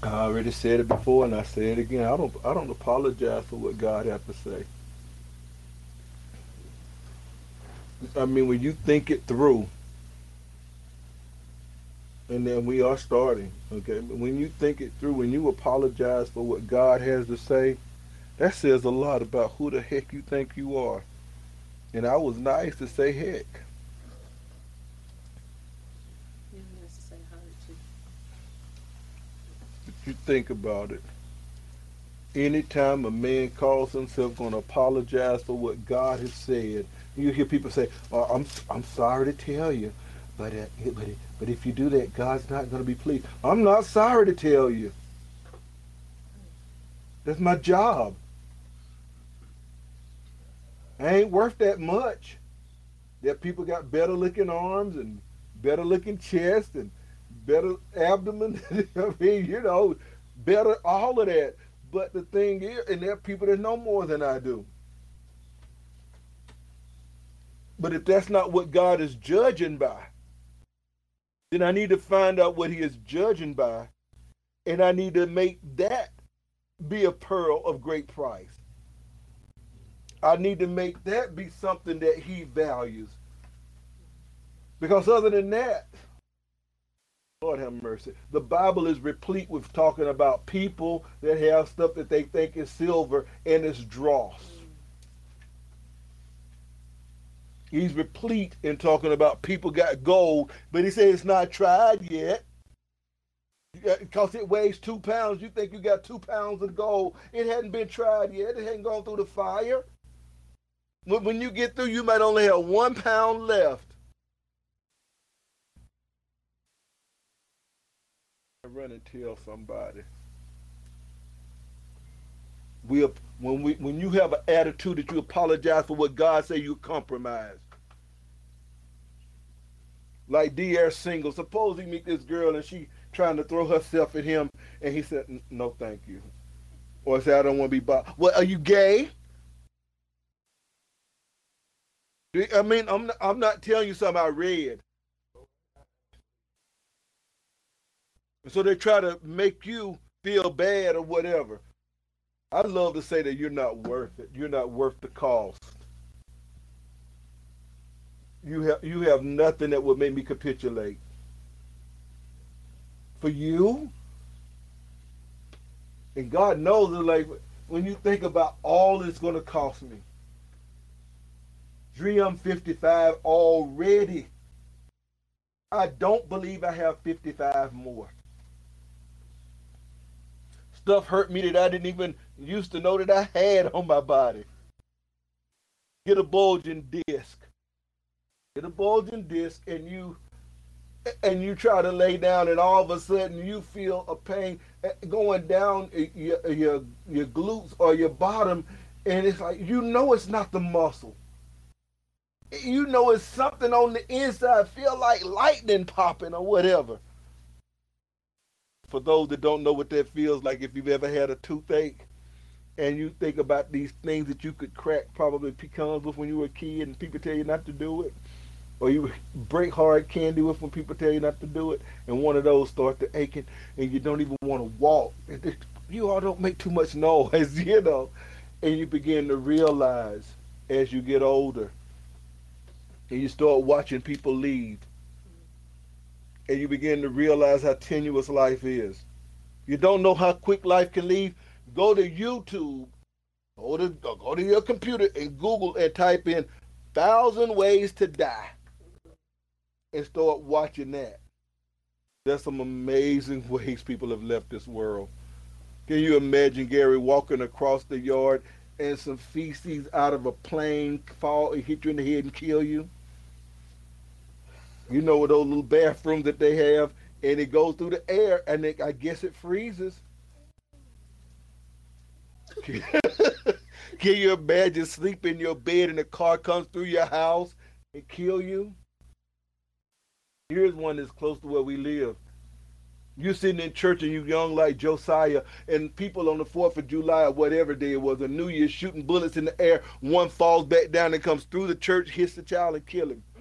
I already said it before, and I say it again. I don't apologize for what God has to say. I mean, when you think it through, and then we are starting, okay? But when you think it through, when you apologize for what God has to say, that says a lot about who the heck you think you are. And I was nice to say heck. Yeah, that's to say hard too. If you think about it, anytime a man calls himself going to apologize for what God has said, you hear people say, oh, I'm sorry to tell you, but if you do that, God's not going to be pleased. I'm not sorry to tell you. That's my job. I ain't worth that much. That people got better looking arms and better looking chest and better abdomen. I mean, better all of that. But the thing is, and there are people that know more than I do. But if that's not what God is judging by, then I need to find out what he is judging by, and I need to make that be a pearl of great price. I need to make that be something that he values. Because other than that, Lord have mercy. The Bible is replete with talking about people that have stuff that they think is silver and it's dross. He's replete in talking about people got gold, but he said it's not tried yet. Because it weighs 2 pounds, you think you got 2 pounds of gold. It hadn't been tried yet. It hadn't gone through the fire. When you get through, you might only have 1 pound left. Run and tell somebody. When you have an attitude that you apologize for what God say, you compromise. Like D.R. Single. Suppose he meet this girl and she trying to throw herself at him, and he said, "No, thank you," or say, "I don't want to be bothered." Well, are you gay? I mean, I'm not telling you something I read. So they try to make you feel bad or whatever. I love to say that you're not worth it. You're not worth the cost. You have nothing that would make me capitulate. For you, and God knows it, like when you think about all it's gonna cost me. I'm 55 already. I don't believe I have 55 more. Stuff hurt me that I didn't even used to know that I had on my body. Get a bulging disc. Get a bulging disc, and you try to lay down, and all of a sudden you feel a pain going down your glutes or your bottom, and it's like it's not the muscle. It's something on the inside. Feel like lightning popping or whatever. For those that don't know what that feels like, if you've ever had a toothache and you think about these things that you could crack probably pecans with when you were a kid and people tell you not to do it, or you break hard candy with when people tell you not to do it, and one of those start to aching and you don't even want to walk. You all don't make too much noise, and you begin to realize as you get older and you start watching people leave, and you begin to realize how tenuous life is. You don't know how quick life can leave? Go to YouTube, go to your computer and Google and type in 1,000 ways to die and start watching that. There's some amazing ways people have left this world. Can you imagine Gary walking across the yard and some feces out of a plane fall and hit you in the head and kill you? You know, with those little bathrooms that they have, and it goes through the air, and I guess it freezes. Can you imagine sleep in your bed and a car comes through your house and kill you? Here's one that's close to where we live. You're sitting in church and you're young like Josiah, and people on the 4th of July or whatever day it was, a New Year, shooting bullets in the air. One falls back down and comes through the church, hits the child and kill him.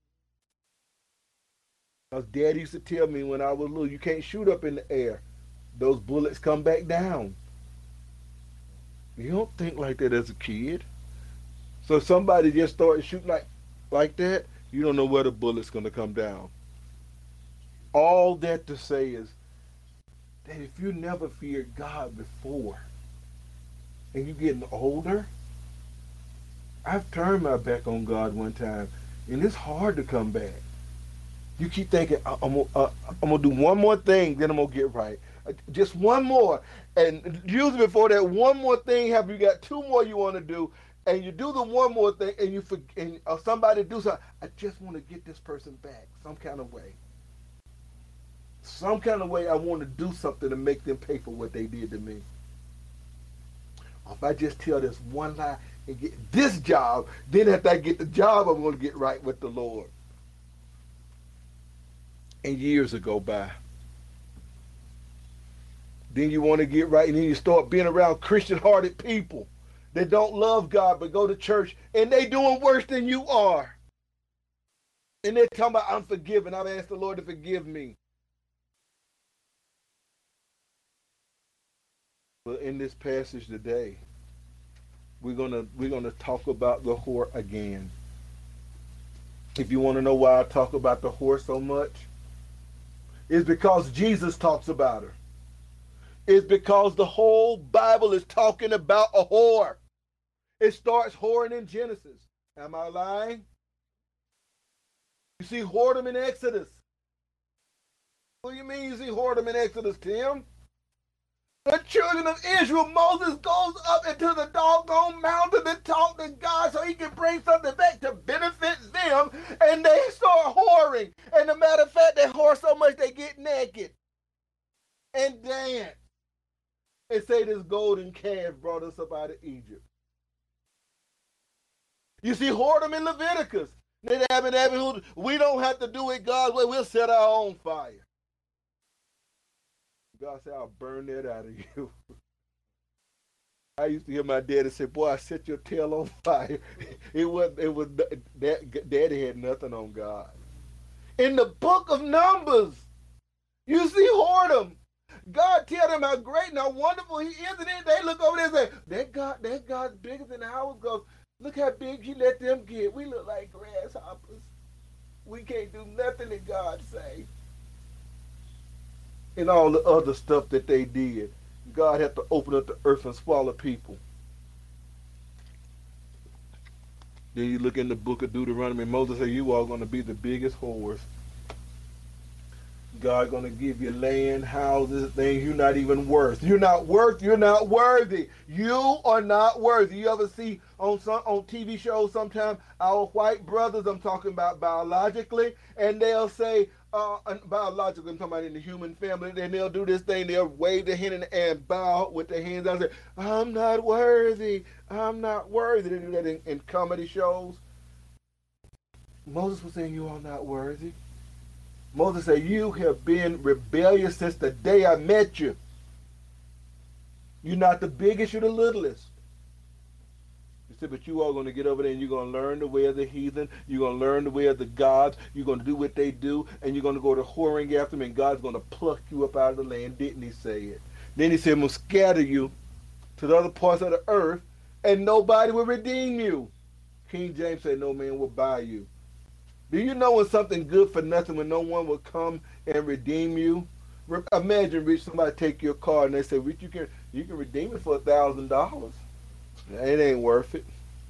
Because Dad used to tell me when I was little, you can't shoot up in the air. those bullets come back down. You don't think like that as a kid. So if somebody just started shooting like that, you don't know where the bullet's going to come down. All that to say is that if you never feared God before and you're getting older, I've turned my back on God one time, and it's hard to come back. You keep thinking, I'm gonna do one more thing, then I'm gonna get right. Just one more, and usually before that one more thing, have you got two more you want to do, and you do the one more thing, and you forget, and somebody do something. I just want to get this person back some kind of way. Some kind of way, I want to do something to make them pay for what they did to me. If I just tell this one lie and get this job, then after I get the job, I'm going to get right with the Lord. And years go by. Then you want to get right, and then you start being around Christian-hearted people that don't love God but go to church, and they doing worse than you are. And they're talking about, I'm forgiven. I've asked the Lord to forgive me. But in this passage today, we're gonna talk about the whore again. If you want to know why I talk about the whore so much, it's because Jesus talks about her. It's because the whole Bible is talking about a whore. It starts whoring in Genesis. Am I lying? You see whoredom in Exodus. What do you mean you see whoredom in Exodus, Tim? The children of Israel, Moses goes up into the doggone mountain to talk to God so he can bring something back to benefit them, and they start whoring. And as a matter of fact, they whore so much they get naked and dance and say this golden calf brought us up out of Egypt. You see whoredom in Leviticus. We don't have to do it God's way. We'll set our own fire. God said, I'll burn that out of you. I used to hear my daddy say, boy, I set your tail on fire. Daddy had nothing on God. In the book of Numbers, you see whoredom. God tell them how great and how wonderful he is, and then they look over there and say, that God's bigger than ours. Goes, look how big he let them get. We look like grasshoppers. We can't do nothing that God say. And all the other stuff that they did. God had to open up the earth and swallow people. Then you look in the book of Deuteronomy, Moses said, you are going to be the biggest whores. God going to give you land, houses, things you're not even worth. You're not worthy. You are not worthy. You ever see on TV shows sometimes our white brothers, I'm talking about biologically, and they'll say, biologically, I'm talking about in the human family, and they'll do this thing, they'll wave their hand in the air and bow with their hands out and say, I'm not worthy. I'm not worthy. They do that in comedy shows. Moses was saying, you are not worthy. Moses said, you have been rebellious since the day I met you. You're not the biggest, you're the littlest. He said, but you are going to get over there and you're going to learn the way of the heathen. You're going to learn the way of the gods. You're going to do what they do. And you're going to go to whoring after them. And God's going to pluck you up out of the land. Didn't he say it? Then he said, I'm going to scatter you to the other parts of the earth. And nobody will redeem you. King James said, no man will buy you. Do you know when something good for nothing, when no one will come and redeem you? Imagine, Rich, somebody take your car and they say, Rich, you can redeem it for $1,000. It ain't worth it.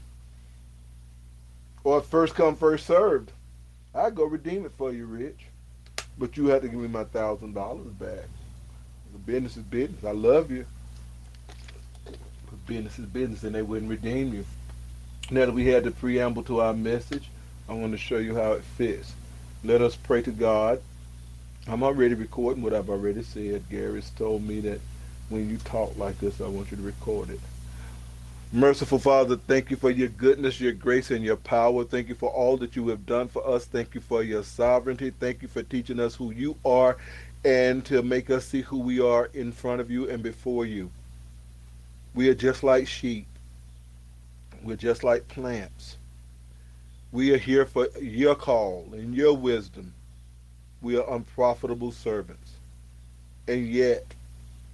Or first come, first served. I'll go redeem it for you, Rich. But you have to give me my $1,000 back. The business is business. I love you. But business is business, and they wouldn't redeem you. Now that we had the preamble to our message, I want to show you how it fits. Let us pray to God. I'm already recording what I've already said. Gary's told me that when you talk like this, I want you to record it. Merciful Father, thank you for your goodness, your grace, and your power. Thank you for all that you have done for us. Thank you for your sovereignty. Thank you for teaching us who you are and to make us see who we are in front of you and before you. We are just like sheep. We're just like plants. We are here for your call and your wisdom. We are unprofitable servants. And yet,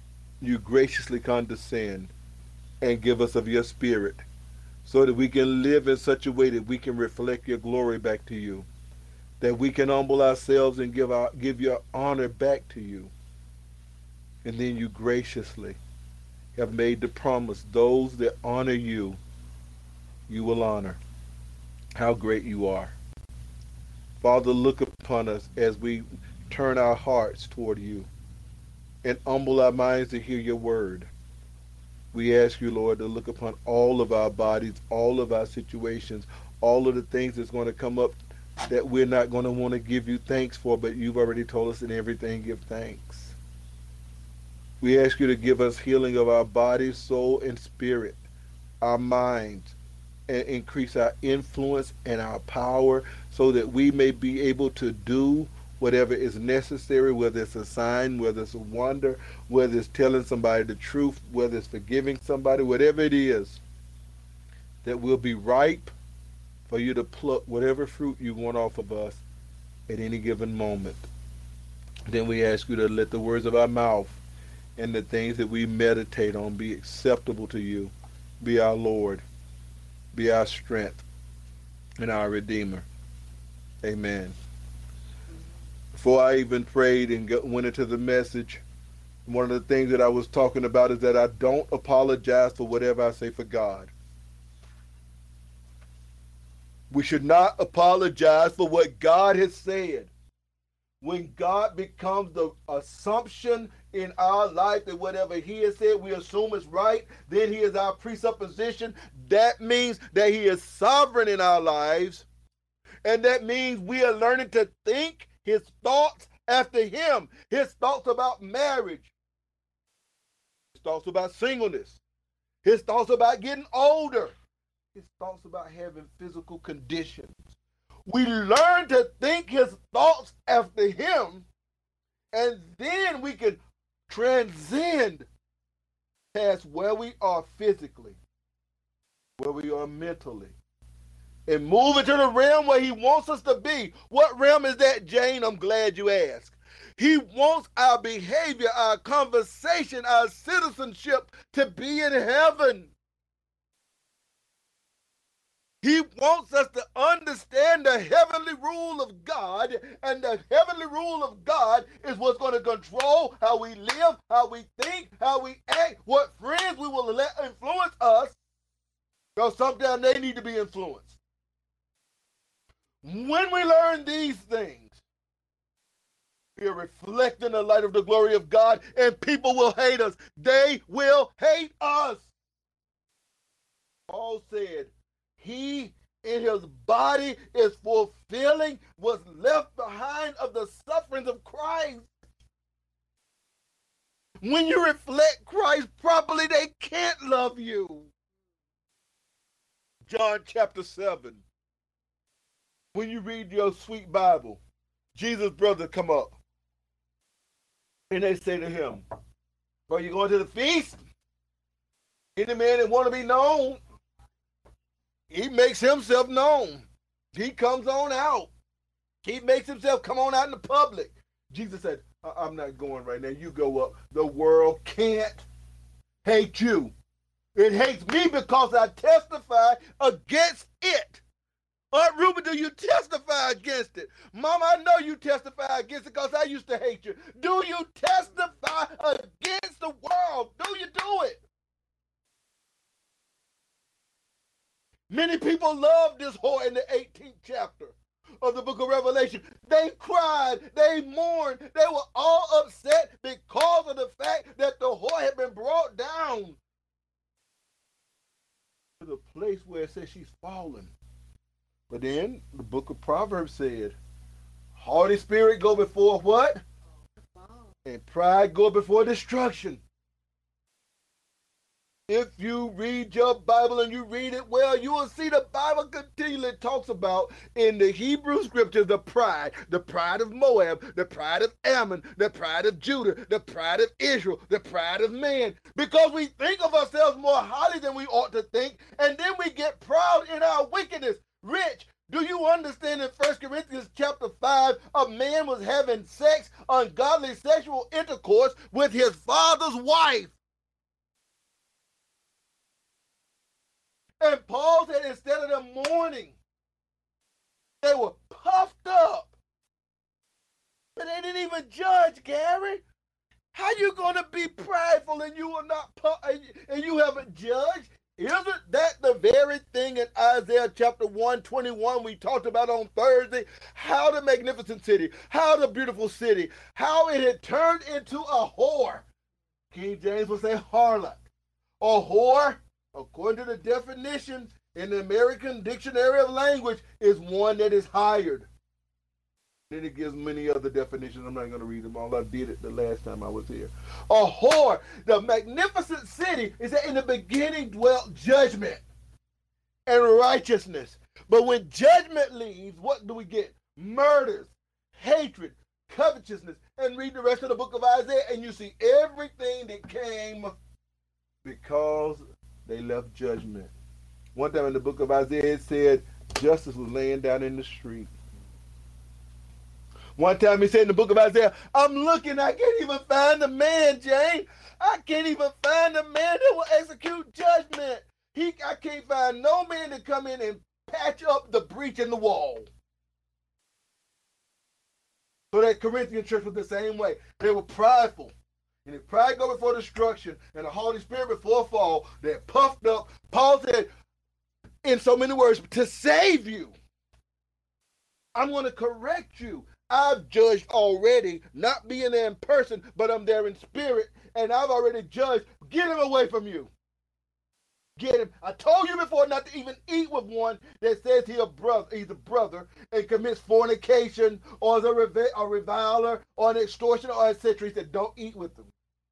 you graciously condescend and give us of your spirit so that we can live in such a way that we can reflect your glory back to you, that we can humble ourselves and give your honor back to you. And then you graciously have made the promise, those that honor you, you will honor. How great you are. Father, look upon us as we turn our hearts toward you and humble our minds to hear your word. We ask you, Lord, to look upon all of our bodies, all of our situations, all of the things that's going to come up that we're not going to want to give you thanks for, but you've already told us in everything give thanks. We ask you to give us healing of our body, soul, and spirit, our minds, and increase our influence and our power so that we may be able to do whatever is necessary, whether it's a sign, whether it's a wonder, whether it's telling somebody the truth, whether it's forgiving somebody, whatever it is, that we'll be ripe for you to pluck whatever fruit you want off of us at any given moment. Then we ask you to let the words of our mouth and the things that we meditate on be acceptable to you, be our Lord, be our strength, and our Redeemer. Amen. Before I even prayed and went into the message, one of the things that I was talking about is that I don't apologize for whatever I say for God. We should not apologize for what God has said. When God becomes the assumption in our life that whatever he has said, we assume is right, then he is our presupposition. That means that he is sovereign in our lives. And that means we are learning to think his thoughts after him. His thoughts about marriage. His thoughts about singleness. His thoughts about getting older. His thoughts about having physical conditions. We learn to think his thoughts after him, and then we can transcend past where we are physically, where we are mentally, and move into the realm where he wants us to be. What realm is that, Jane? I'm glad you asked. He wants our behavior, our conversation, our citizenship to be in heaven. He wants us to understand the heavenly rule of God, and the heavenly rule of God is what's going to control how we live, how we think, how we act, what friends we will let influence us, because sometimes they need to be influenced. When we learn these things, we are reflecting the light of the glory of God, and people will hate us. They will hate us. Paul said, he in his body is fulfilling what's left behind of the sufferings of Christ. When you reflect Christ properly, they can't love you. John chapter 7. When you read your sweet Bible, Jesus' brothers come up and they say to him, are you going to the feast? Any man that want to be known, he makes himself known. He comes on out. He makes himself come on out in the public. Jesus said, I'm not going right now. You go up. The world can't hate you. It hates me because I testify against it. Aunt Ruby, do you testify against it? Mama, I know you testify against it because I used to hate you. Do you testify against the world? Do you do it? Many people love this whore in the 18th chapter of the book of Revelation. They cried, they mourned, they were all upset because of the fact that the whore had been brought down to the place where it says she's fallen. But then the book of Proverbs said, haughty spirit go before what? And pride go before destruction. If you read your Bible and you read it well, you will see the Bible continually talks about in the Hebrew scriptures the pride of Moab, the pride of Ammon, the pride of Judah, the pride of Israel, the pride of man. Because we think of ourselves more highly than we ought to think, and then we get proud in our wickedness. Rich, Do you understand in 1 Corinthians chapter 5, a man was having sex, ungodly sexual intercourse with his father's wife? And Paul said instead of them mourning, they were puffed up. But they didn't even judge, Gary. How you going to be prideful and you are not and you haven't judged? Isn't that the very thing in Isaiah chapter 121 we talked about on Thursday? How the magnificent city, how the beautiful city, how it had turned into a whore. King James would say harlot. A whore, according to the definition in the American Dictionary of Language, is one that is hired. Then it gives many other definitions. I'm not going to read them all. I did it the last time I was here. A whore, the magnificent city, is that in the beginning dwelt judgment and righteousness. But when judgment leaves, what do we get? Murders, hatred, covetousness. And read the rest of the book of Isaiah, and you see everything that came because they left judgment. One time in the book of Isaiah, it said justice was laying down in the street. One time he said in the book of Isaiah, I'm looking, I can't even find a man, Jane. I can't even find a man that will execute judgment. I can't find no man to come in and patch up the breach in the wall. So that Corinthian church was the same way. They were prideful. And if pride go before destruction and the Holy Spirit before fall, they're puffed up. Paul said, in so many words, to save you, I'm going to correct you. I've judged already, not being there in person, but I'm there in spirit, and I've already judged. Get him away from you. Get him. I told you before not to even eat with one that says he's a brother and commits fornication or is a reviler or an extortioner or etc. He said, don't eat with them.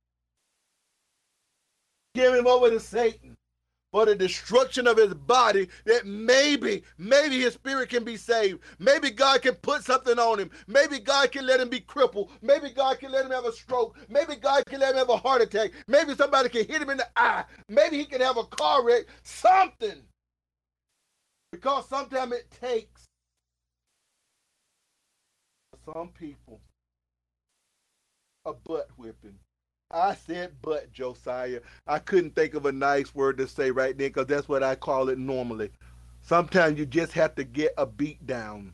Give him over to Satan for the destruction of his body, that maybe his spirit can be saved. Maybe God can put something on him. Maybe God can let him be crippled. Maybe God can let him have a stroke. Maybe God can let him have a heart attack. Maybe somebody can hit him in the eye. Maybe he can have a car wreck. Something. Because sometimes it takes some people a butt whipping. I said but, Josiah. I couldn't think of a nice word to say right then because that's what I call it normally. Sometimes you just have to get a beat down.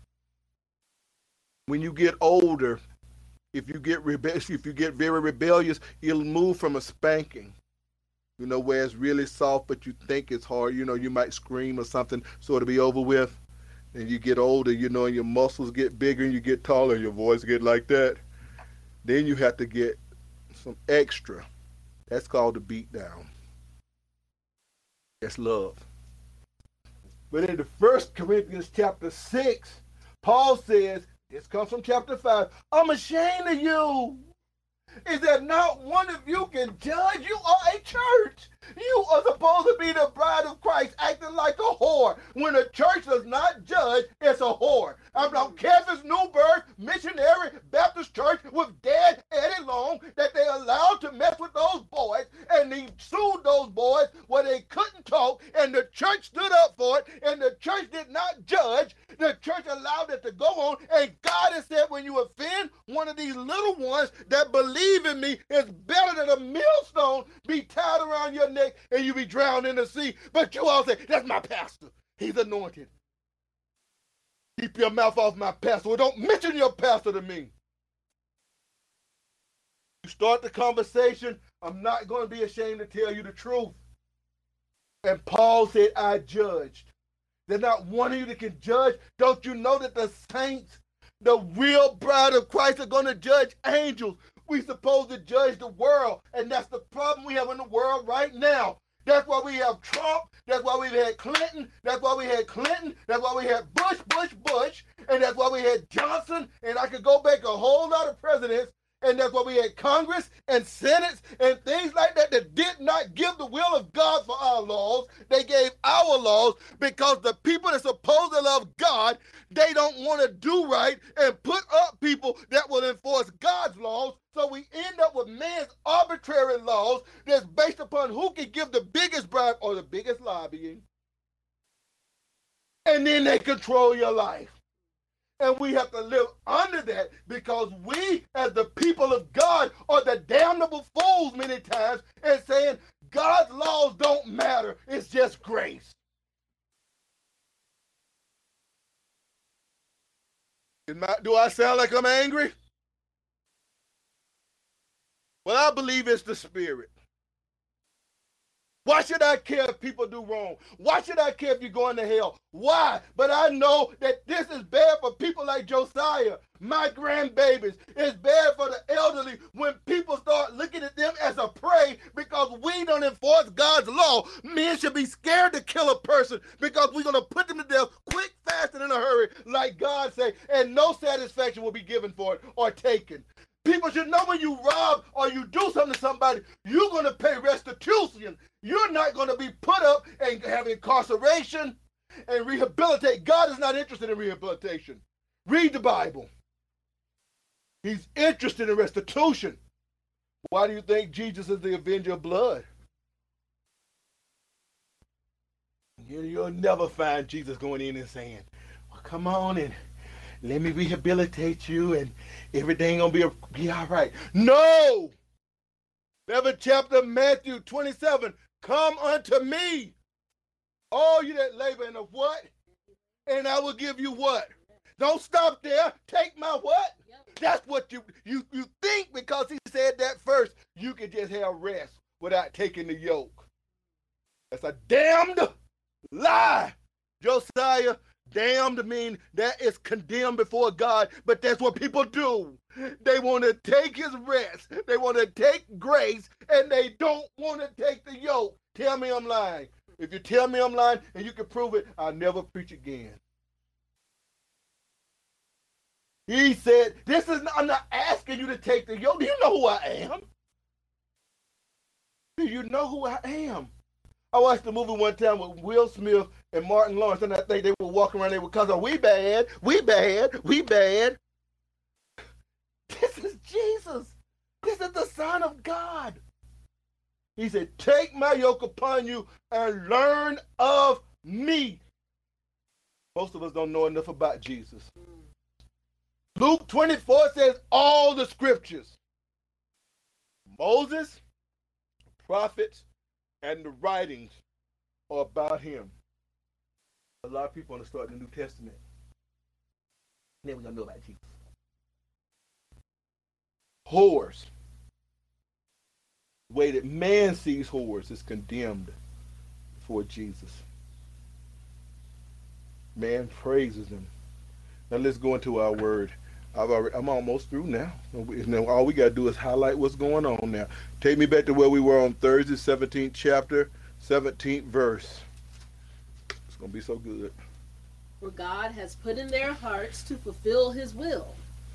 When you get older, if you get very rebellious, you'll move from a spanking, where it's really soft but you think it's hard. You might scream or something so it'll be over with. And you get older, and your muscles get bigger and you get taller and your voice get like that. Then you have to get some extra. That's called the beat down. That's love. But in the 1 Corinthians chapter 6, Paul says, this comes from chapter 5, I'm ashamed of you. Is that not one of you can judge? You are a church. You are supposed to be the bride of Christ, acting like a whore. When a church does not judge, it's a whore. I don't care if it's New Birth, Missionary, Baptist Church with Dad Eddie Long, that they allowed to mess with those boys, and they sued those boys where they couldn't talk, and the church stood up for it, and the church did not judge. The church allowed it to go on, and God has said, when you offend one of these little ones that believe in me, it's better than a millstone be tied around your neck and you be drowned in the sea. But you all say, that's my pastor. He's anointed. Keep your mouth off my pastor. Well, don't mention your pastor to me. You start the conversation, I'm not going to be ashamed to tell you the truth. And Paul said, I judged. There's not one of you that can judge. Don't you know that the saints, the real bride of Christ, are going to judge angels? We're supposed to judge the world, and that's the problem we have in the world right now. That's why we have Trump. That's why we've had Clinton. That's why we had Clinton. That's why we had Bush. And that's why we had Johnson. And I could go back a whole lot of presidents. And that's why we had Congress and Senates and things like that that did not give the will of God for our laws. They gave our laws because the people that supposed to love God, they don't want to do right and put up people that will enforce God's laws. So we end up with man's arbitrary laws that's based upon who can give the biggest bribe or the biggest lobbying. and then they control your life. And we have to live under that because we, as the people of God, are the damnable fools many times and saying God's laws don't matter. It's just grace. Do I sound like I'm angry? Well, I believe it's the Spirit. Why should I care if people do wrong? Why should I care if you're going to hell? Why? But I know that this is bad for people like Josiah, my grandbabies. It's bad for the elderly when people start looking at them as a prey because we don't enforce God's law. Men should be scared to kill a person because we're going to put them to death quick, fast, and in a hurry, like God say, and no satisfaction will be given for it or taken. People should know when you rob or you do something to somebody, you're going to pay restitution. You're not going to be put up and have incarceration and rehabilitate. God is not interested in rehabilitation. Read the Bible. He's interested in restitution. Why do you think Jesus is the avenger of blood? You'll never find Jesus going in and saying, well, come on and let me rehabilitate you and everything gonna be all right. No! 11th chapter of Matthew 27. Come unto me, all you that labor and of what? And I will give you what? Don't stop there. Take my what? That's what you think because he said that first. You can just have rest without taking the yoke. That's a damned lie. Josiah, damned mean that is condemned before God, but that's what people do. They want to take his rest. They want to take grace, and they don't want to take the yoke. Tell me I'm lying. If you tell me I'm lying and you can prove it, I'll never preach again. He said, I'm not asking you to take the yoke. Do you know who I am? Do you know who I am? I watched the movie one time with Will Smith and Martin Lawrence, and I think they were walking around there because of we bad. This is Jesus. This is the Son of God. He said, take my yoke upon you and learn of me. Most of us don't know enough about Jesus. Luke 24 says all the scriptures. Moses, prophets, and the writings are about him. A lot of people want to start the New Testament. Then we're going to know about Jesus. Whores. The way that man sees whores is condemned before Jesus. Man praises him. Now let's go into our word. I'm almost through now. All we got to do is highlight what's going on now. Take me back to where we were on Thursday, 17th chapter, 17th verse. It's going to be so good. For God has put in their hearts to fulfill his will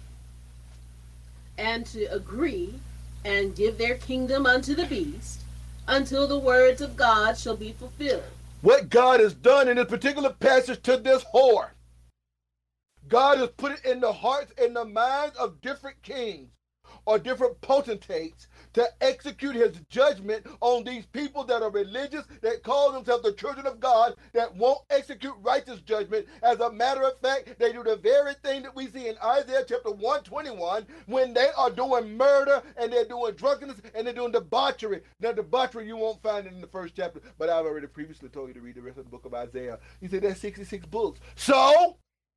and to agree and give their kingdom unto the beast until the words of God shall be fulfilled. What God has done in this particular passage to this whore, God has put it in the hearts and the minds of different kings or different potentates to execute his judgment on these people that are religious, that call themselves the children of God, that won't execute righteous judgment. As a matter of fact, they do the very thing that we see in Isaiah chapter 121 when they are doing murder and they're doing drunkenness and they're doing debauchery. Now, debauchery you won't find it in the first chapter, but I've already previously told you to read the rest of the book of Isaiah. You say that's 66 books. So,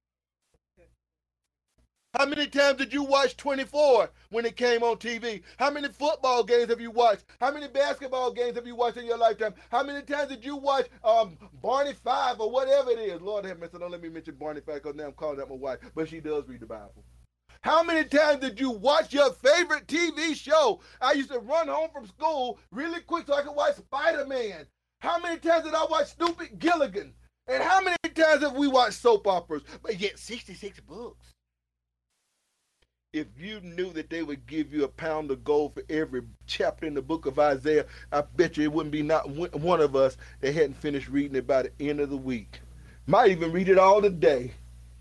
how many times did you watch 24 when it came on TV? How many football games have you watched? How many basketball games have you watched in your lifetime? How many times did you watch Barney Five or whatever it is? Lord have mercy, don't let me mention Barney Five because now I'm calling out my wife, but she does read the Bible. How many times did you watch your favorite TV show? I used to run home from school really quick so I could watch Spider-Man. How many times did I watch Stupid Gilligan? And how many times have we watched soap operas? But yet 66 books. If you knew that they would give you £1 of gold for every chapter in the book of Isaiah, I bet you it wouldn't be not one of us that hadn't finished reading it by the end of the week. Might even read it all today.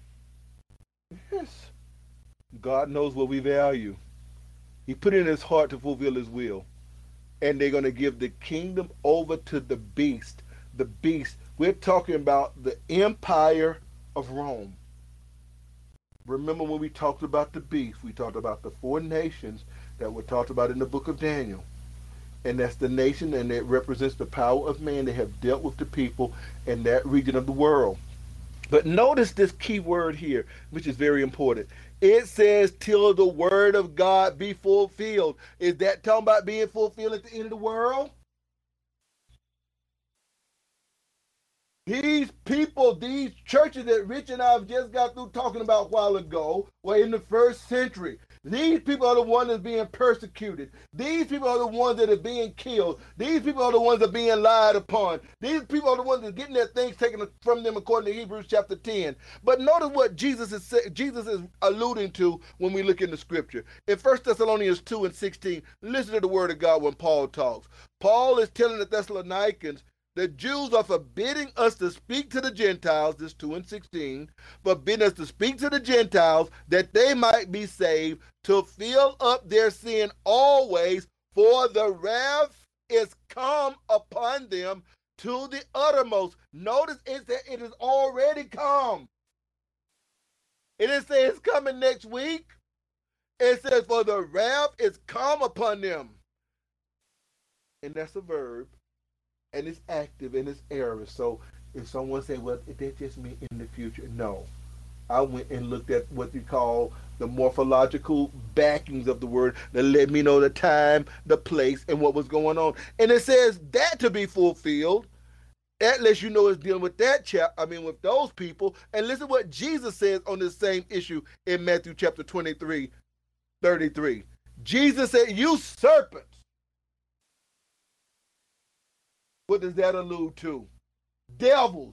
Yes. God knows what we value. He put it in his heart to fulfill his will. And they're going to give the kingdom over to the beast. The beast, We're talking about the empire of Rome. Remember when we talked about the beast, we talked about the 4 nations that were talked about in the book of Daniel. And that's the nation, and it represents the power of man. They have dealt with the people in that region of the world. But notice this key word here, which is very important. It says, till the word of God be fulfilled. Is that talking about being fulfilled at the end of the world? These people, these churches that Rich and I have just got through talking about a while ago, were in the first century. These people are the ones that are being persecuted. These people are the ones that are being killed. These people are the ones that are being lied upon. These people are the ones that are getting their things taken from them according to Hebrews chapter 10. But notice what Jesus is alluding to when we look in the scripture. In 1 Thessalonians 2 and 16, listen to the word of God when Paul talks. Paul is telling the Thessalonians, the Jews are forbidding us to speak to the Gentiles, this 2 and 16, forbidding us to speak to the Gentiles that they might be saved, to fill up their sin always, for the wrath is come upon them to the uttermost. Notice it said it is already come. It didn't say it's coming next week. It says for the wrath is come upon them. And that's a verb. And it's active and it's aorist. So if someone say, well, that just means in the future. No. I went and looked at what you call the morphological backings of the word that let me know the time, the place, and what was going on. And it says that to be fulfilled. That lets you know it's dealing with with those people. And listen what Jesus says on this same issue in Matthew chapter 23, 33. Jesus said, you serpents. What does that allude to? Devils.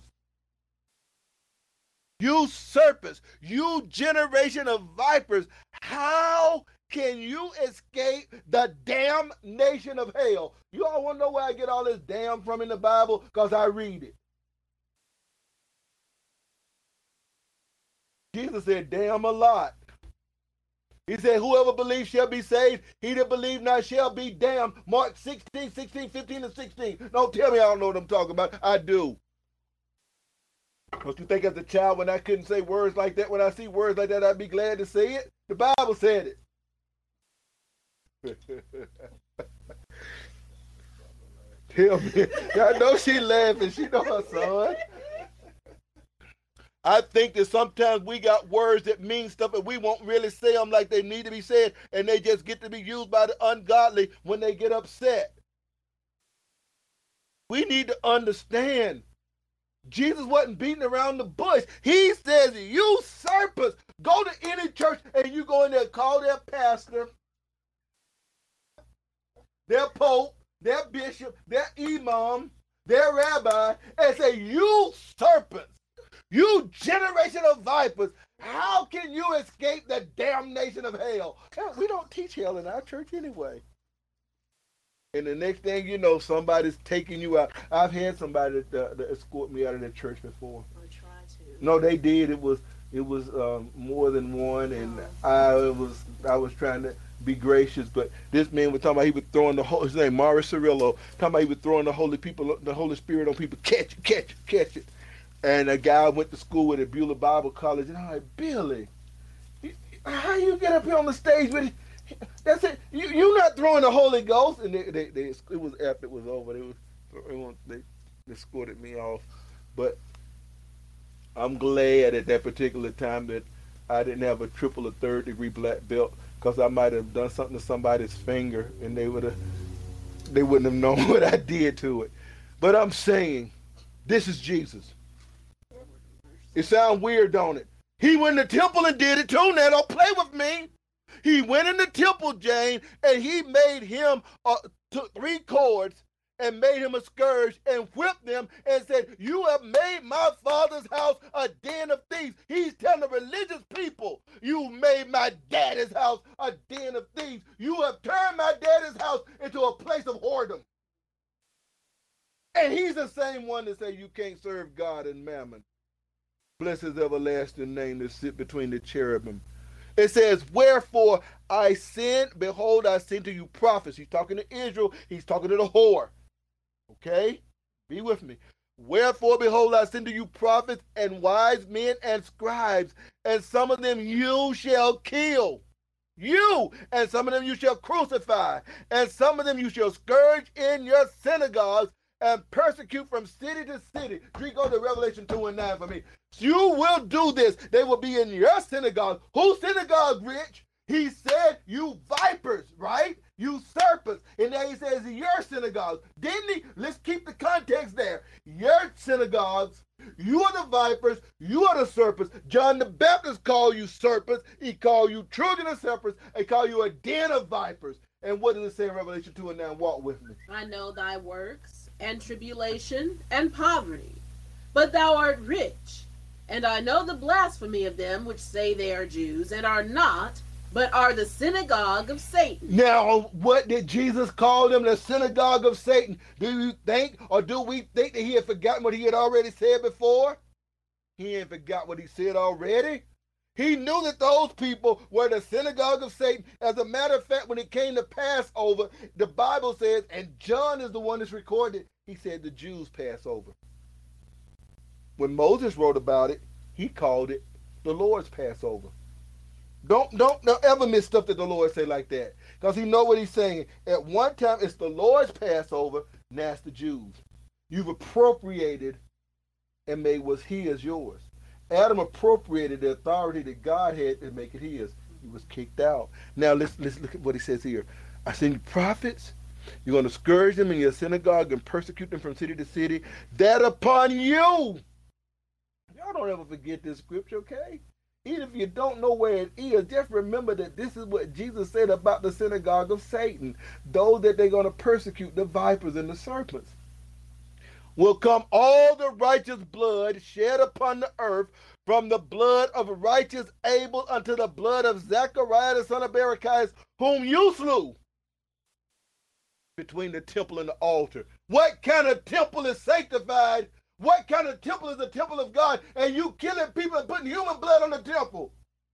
You serpents. You generation of vipers. How can you escape the damnation of hell? You all want to know where I get all this damn from in the Bible? Because I read it. Jesus said damn a lot. He said, whoever believes shall be saved. He that believes not shall be damned. Mark 16, 16, 15, and 16. Don't tell me I don't know what I'm talking about. I do. Don't you think as a child when I couldn't say words like that, when I see words like that, I'd be glad to say it? The Bible said it. Tell me. I know she laughing. She know her son. I think that sometimes we got words that mean stuff and we won't really say them like they need to be said, and they just get to be used by the ungodly when they get upset. We need to understand Jesus wasn't beating around the bush. He says, you serpents, go to any church and you go in there, call their pastor, their pope, their bishop, their imam, their rabbi, and say, you serpents. You generation of vipers, how can you escape the damnation of hell? We don't teach hell in our church anyway. And the next thing you know, somebody's taking you out. I've had somebody that escort me out of the church before. Or try to. No, they did. It was more than one, and I was trying to be gracious, but this man was talking about he was throwing his name Morris Cirillo, talking about he was throwing the Holy Spirit on people. Catch it. And a guy I went to school with at Beulah Bible College, and I'm like, Billy, how you get up here on the stage with it? That's it. You're not throwing the Holy Ghost. And it was after it was over. They escorted me off. But I'm glad at that particular time that I didn't have a triple or third degree black belt, because I might have done something to somebody's finger and they wouldn't have known what I did to it. But I'm saying, this is Jesus. It sounds weird, don't it? He went in the temple and did it too. Now don't play with me. He went in the temple, Jane, and he made him took 3 cords and made him a scourge and whipped them and said, you have made my father's house a den of thieves. He's telling the religious people, you made my daddy's house a den of thieves. You have turned my daddy's house into a place of whoredom. And he's the same one that say you can't serve God and mammon. Bless his everlasting name that sit between the cherubim. It says, wherefore I send, behold, I send to you prophets. He's talking to Israel. He's talking to the whore. Okay? Be with me. Wherefore, behold, I send to you prophets and wise men and scribes, and some of them you shall kill. You, and some of them you shall crucify, and some of them you shall scourge in your synagogues and persecute from city to city. Go to Revelation 2 and 9 for me. You will do this. They will be in your synagogue. Whose synagogue, Rich? He said, you vipers, right? You serpents. And now he says, your synagogues. Didn't he? Let's keep the context there. Your synagogues. You are the vipers. You are the serpents. John the Baptist called you serpents. He called you children of serpents. He called you a den of vipers. And what does it say in Revelation 2 and 9? Walk with me. I know thy works, and tribulation, and poverty. But thou art rich. And I know the blasphemy of them which say they are Jews, and are not, but are the synagogue of Satan. Now, what did Jesus call them? The synagogue of Satan. Do you think, or do we think that he had forgotten what he had already said before? He ain't forgot what he said already. He knew that those people were the synagogue of Satan. As a matter of fact, when it came to Passover, the Bible says, and John is the one that's recorded, he said the Jews' Passover. When Moses wrote about it, he called it the Lord's Passover. Don't ever miss stuff that the Lord say like that, because he know what he's saying. At one time, it's the Lord's Passover, now it's the Jews. You've appropriated and made what's his yours. Adam appropriated the authority that God had and make it his. He was kicked out. Now let's look at what he says here. I send you prophets. You're going to scourge them in your synagogue and persecute them from city to city. That upon you. Y'all don't ever forget this scripture, okay? Even if you don't know where it is, just remember that this is what Jesus said about the synagogue of Satan. Those that they're going to persecute, the vipers and the serpents. Will come all the righteous blood shed upon the earth, from the blood of righteous Abel unto the blood of Zechariah the son of Berechias, whom you slew between the temple and the altar. What kind of temple is sanctified? What kind of temple is the temple of God? And you killing people and putting human blood on the temple.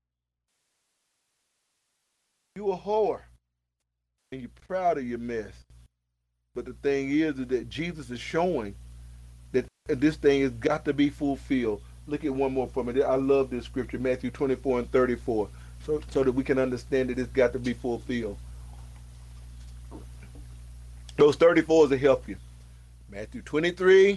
You a whore. And you're proud of your mess. But the thing is that Jesus is showing that this thing has got to be fulfilled. Look at one more for me. I love this scripture, Matthew 24 and 34, so that we can understand that it's got to be fulfilled. Those 34s will help you. Matthew 34,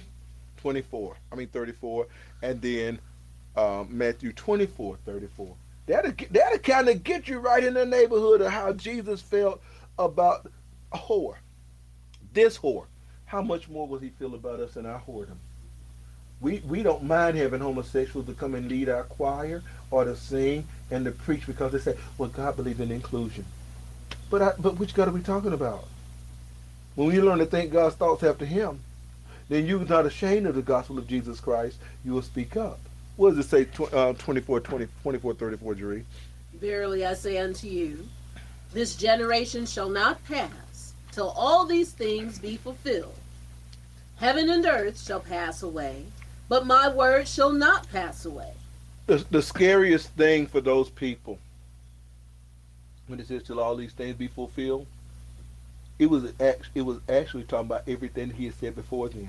and then Matthew 24, 34. That'll kind of get you right in the neighborhood of how Jesus felt about a whore. This whore. How much more will he feel about us in our whoredom? We don't mind having homosexuals to come and lead our choir or to sing and to preach, because they say, well, God believes in inclusion. But which God are we talking about? When we learn to think God's thoughts after him, then you're not ashamed of the gospel of Jesus Christ. You will speak up. What does it say, 24, 34, Jerry? Verily I say unto you, this generation shall not pass till all these things be fulfilled. Heaven and earth shall pass away, but my word shall not pass away. The scariest thing for those people, when it says till all these things be fulfilled, it was actually talking about everything he had said before then.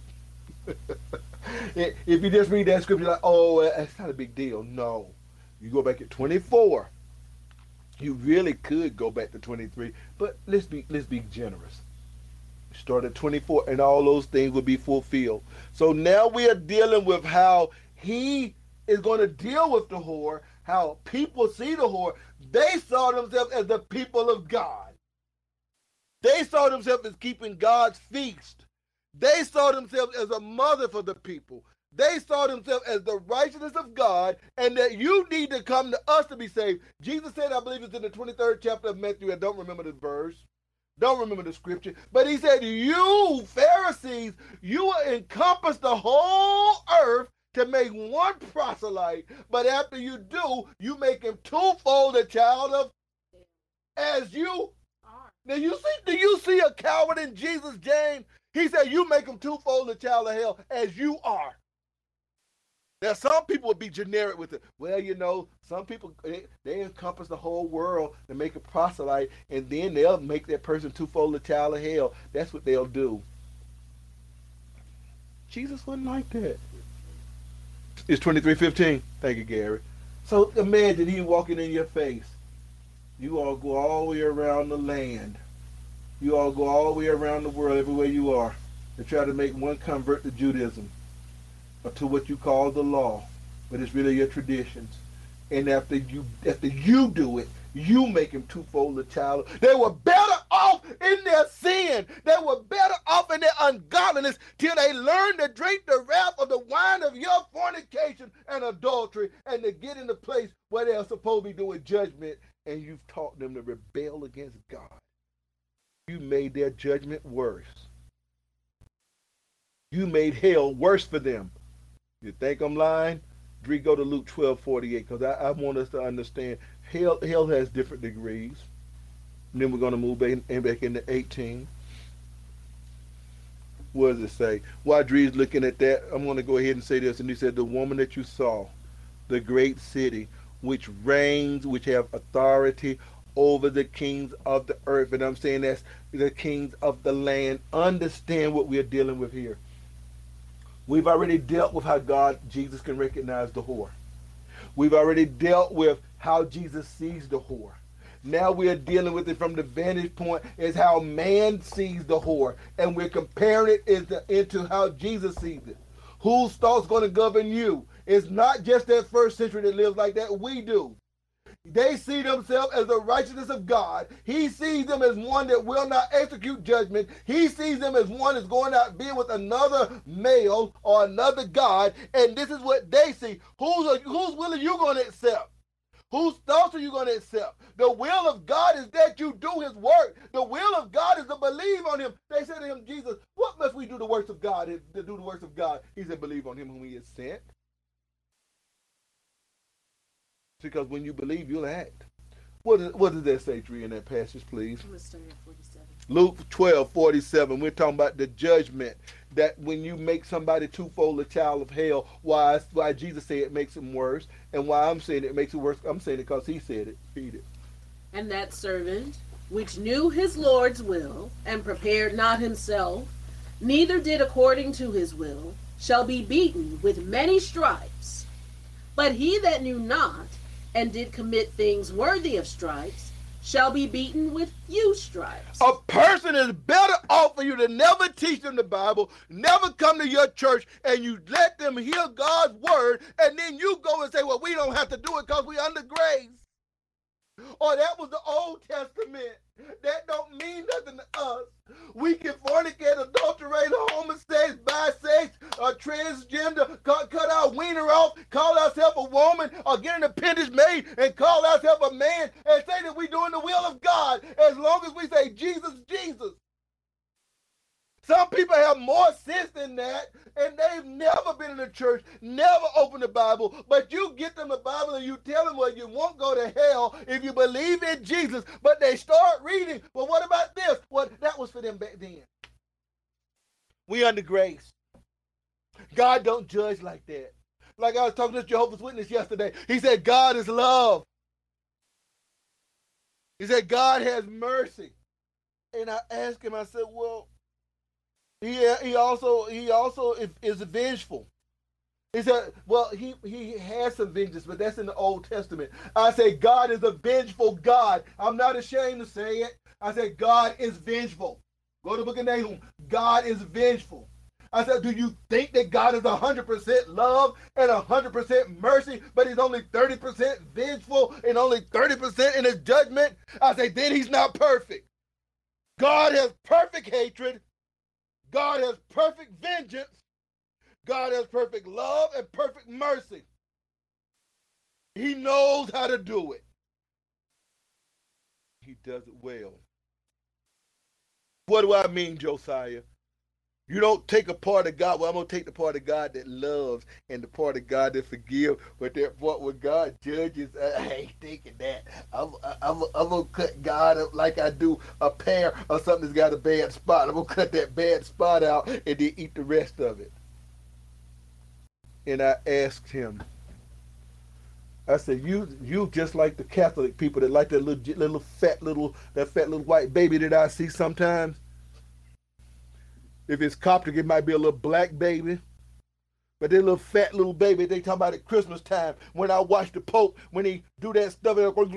If you just read that scripture, like, oh, it's not a big deal. No. You go back at 24. You really could go back to 23, but let's be generous. Start at 24, and all those things will be fulfilled. So now we are dealing with how he is going to deal with the whore, how people see the whore. They saw themselves as the people of God. They saw themselves as keeping God's feast. They saw themselves as a mother for the people. They saw themselves as the righteousness of God, and that you need to come to us to be saved. Jesus said, I believe it's in the 23rd chapter of Matthew, I don't remember the verse, don't remember the scripture, but he said, you Pharisees, you will encompass the whole earth to make one proselyte, but after you do, you make him twofold a child of as you are. Now do you see a coward in Jesus, James? He said, you make him twofold a child of hell as you are. Now, some people would be generic with it. Well, some people, they encompass the whole world to make a proselyte, and then they'll make that person twofold a child of hell. That's what they'll do. Jesus wasn't like that. It's 23:15. Thank you, Gary. So imagine he walking in your face. You all go all the way around the land. You all go all the way around the world, everywhere you are, to try to make one convert to Judaism or to what you call the law, but it's really your traditions. And after you do it, you make him twofold a child. They were better off in their sin. They were better off in their ungodliness till they learned to drink the wrath of the wine of your fornication and adultery, and to get in the place where they're supposed to be doing judgment, and you've taught them to rebel against God. You made their judgment worse. You made hell worse for them. You think I'm lying? Go to Luke 12:48, because I want us to understand hell has different degrees. And then we're going to move back into 18. What does it say? While Dree's looking at that, I'm going to go ahead and say this. And he said, the woman that you saw, the great city, which reigns, which have authority over the kings of the earth. And I'm saying that's the kings of the land. Understand what we're dealing with here. We've already dealt with how Jesus can recognize the whore. We've already dealt with how Jesus sees the whore. Now we're dealing with it from the vantage point as how man sees the whore. And we're comparing it into how Jesus sees it. Whose thought's going to govern you? It's not just that first century that lives like that. We do. They see themselves as the righteousness of God. He sees them as one that will not execute judgment. He sees them as one that's going out being with another male or another God. And this is what they see. Whose will are you going to accept? Whose thoughts are you going to accept? The will of God is that you do his work. The will of God is to believe on him. They said to him, Jesus, what must we do the works of God to do the works of God? He said, believe on him whom he has sent. Because when you believe, you'll act. What does that say, Tree, in that passage, please? I'm going to start at 47. Luke 12:47. We're talking about the judgment that when you make somebody twofold a child of hell, why Jesus said it makes him worse, and why I'm saying it makes it worse. I'm saying it because he said it. Read it. And that servant, which knew his Lord's will, and prepared not himself, neither did according to his will, shall be beaten with many stripes. But he that knew not, and did commit things worthy of stripes, shall be beaten with few stripes. A person is better off for you to never teach them the Bible, never come to your church, and you let them hear God's word, and then you go and say, well, we don't have to do it because we under grace. Or that was the Old Testament. That don't mean nothing to us. We can fornicate, adulterate, homosex, bisex, transgender, cut our wiener off, call ourselves a woman, or get an appendage made and call ourselves a man and say that we're doing the will of God as long as we say Jesus, Jesus. Some people have more sense than that, and they've never been in the church, never opened the Bible, but you get them the Bible and you tell them, well, you won't go to hell if you believe in Jesus, but they start reading, well, what about this? Well, that was for them back then. We under grace. God don't judge like that. Like I was talking to Jehovah's Witness yesterday. He said, God is love. He said, God has mercy. And I asked him, I said, well, he also is vengeful. He said, well, he has some vengeance, but that's in the Old Testament. I say, God is a vengeful God. I'm not ashamed to say it. I said, God is vengeful. Go to the book of Nahum. God is vengeful. I said, do you think that God is 100% love and 100% mercy, but he's only 30% vengeful and only 30% in his judgment? I say, then he's not perfect. God has perfect hatred. God has perfect vengeance. God has perfect love and perfect mercy. He knows how to do it. He does it well. What do I mean, Josiah? You don't take a part of God. Well, I'm going to take the part of God that loves and the part of God that forgives. But that part where God judges, I ain't thinking that. I'm going to cut God up like I do a pear or something that's got a bad spot. I'm going to cut that bad spot out and then eat the rest of it. And I asked him, I said, you just like the Catholic people that like that fat little white baby that I see sometimes. If it's Coptic, it might be a little black baby. But that little fat little baby, they talk about at Christmas time. When I watch the Pope, when he do that stuff,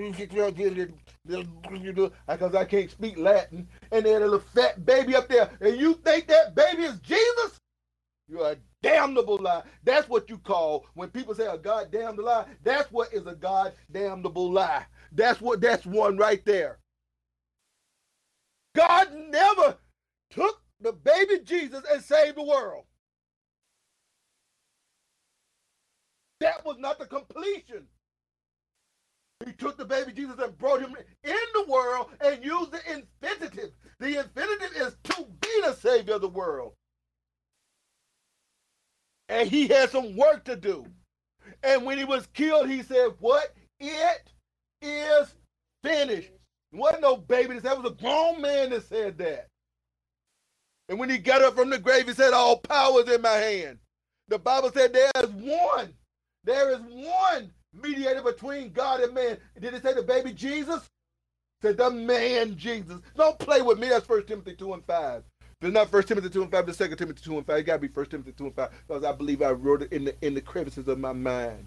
because I can't speak Latin, and then a little fat baby up there, and you think that baby is Jesus? You're a damnable lie. That's what you call, when people say a God damned lie, that's what is a God damnable lie. That's one right there. God never took the baby Jesus and saved the world. That was not the completion. He took the baby Jesus and brought him in the world and used the infinitive. The infinitive is to be the Savior of the world. And he had some work to do. And when he was killed, he said, what? It is finished. It wasn't no baby. That was a grown man that said that. And when he got up from the grave, he said, all power is in my hand. The Bible said there is one mediator between God and man. Did it say the baby Jesus? It said the man Jesus. Don't play with me. That's 1 Timothy 2 and 5. It's not 1 Timothy 2 and 5, it's 2 Timothy 2 and 5. It got to be 1 Timothy 2 and 5 because I believe I wrote it in the crevices of my mind.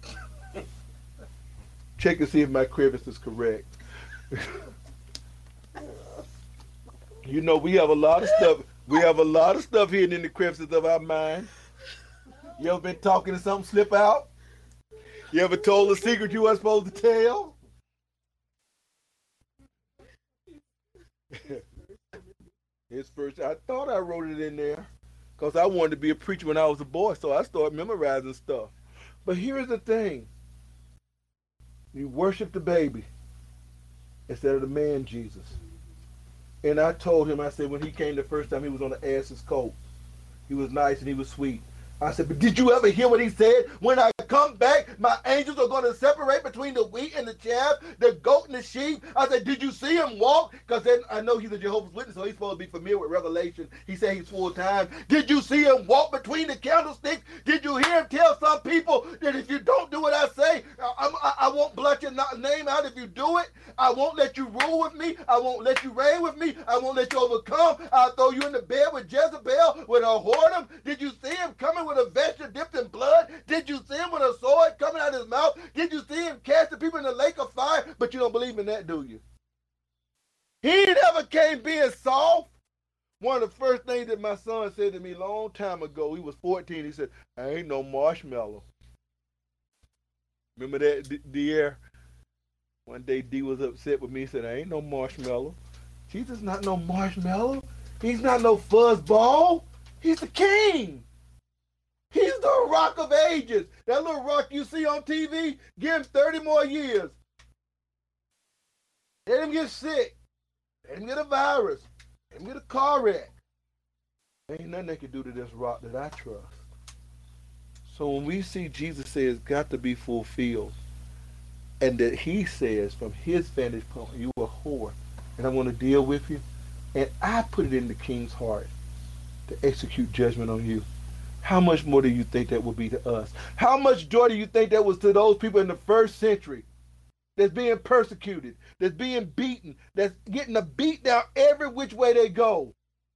Check and see if my crevice is correct. You know, we have a lot of stuff. We have a lot of stuff hidden in the crevices of our mind. You ever been talking to something slip out? You ever told a secret you weren't supposed to tell? It's first. I thought I wrote it in there because I wanted to be a preacher when I was a boy, so I started memorizing stuff. But here's the thing. You worship the baby instead of the man Jesus. And I told him, I said, when he came the first time, he was on the ass's coat. He was nice and he was sweet. I said, but did you ever hear what he said? When I come back, my angels are going to separate between the wheat and the chaff, the goat and the sheep. I said, did you see him walk? Because then I know he's a Jehovah's Witness, so he's supposed to be familiar with Revelation. He said he's full time. Did you see him walk between the candlesticks? Did you hear him tell some people that if you don't do what I say, I won't blot your name out if you do it? I won't let you rule with me. I won't let you reign with me. I won't let you overcome. I'll throw you in the bed with Jezebel, with a whoredom. Did you see him coming with a vesture dipped in blood? Did you see him with a sword coming out of his mouth? Did you see him casting people in the lake of fire? But you don't believe in that, do you? He never came being soft. One of the first things that my son said to me a long time ago, he was 14, he said, I ain't no marshmallow. Remember that, Dear? One day D was upset with me. He said, I ain't no marshmallow. Jesus not no marshmallow. He's not no fuzzball. He's the king. He's the Rock of Ages. That little rock you see on TV, give him 30 more years. Let him get sick. Let him get a virus. Let him get a car wreck. There ain't nothing they can do to this rock that I trust. So when we see Jesus say it's got to be fulfilled, and that he says from his vantage point, you a whore, and I want to deal with you, and I put it in the king's heart to execute judgment on you. How much more do you think that would be to us? How much joy do you think that was to those people in the first century that's being persecuted, that's being beaten, that's getting a beat down every which way they go?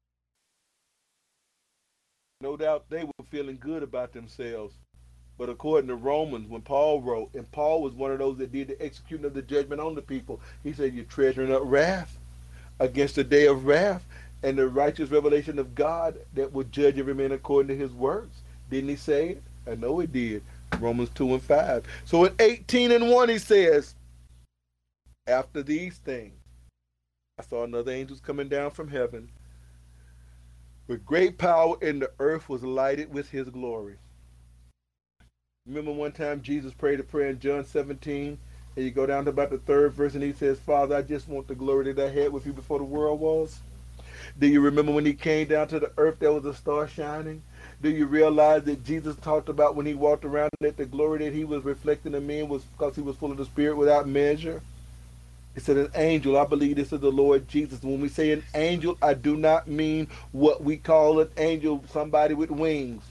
No doubt they were feeling good about themselves. But according to Romans, when Paul wrote, and Paul was one of those that did the executing of the judgment on the people, he said, you're treasuring up wrath against the day of wrath and the righteous revelation of God that will judge every man according to his works. Didn't he say it? I know he did. Romans 2 and 5. So in 18 and 1 he says, after these things, I saw another angel coming down from heaven with great power, and the earth was lighted with his glory. Remember one time Jesus prayed a prayer in John 17, and you go down to about the 3rd verse, and he says, Father, I just want the glory that I had with you before the world was. Do you remember when he came down to the earth, there was a star shining? Do you realize that Jesus talked about when he walked around that the glory that he was reflecting in men was because he was full of the Spirit without measure? It said an angel. I believe this is the Lord Jesus. When we say an angel, I do not mean what we call an angel, somebody with wings.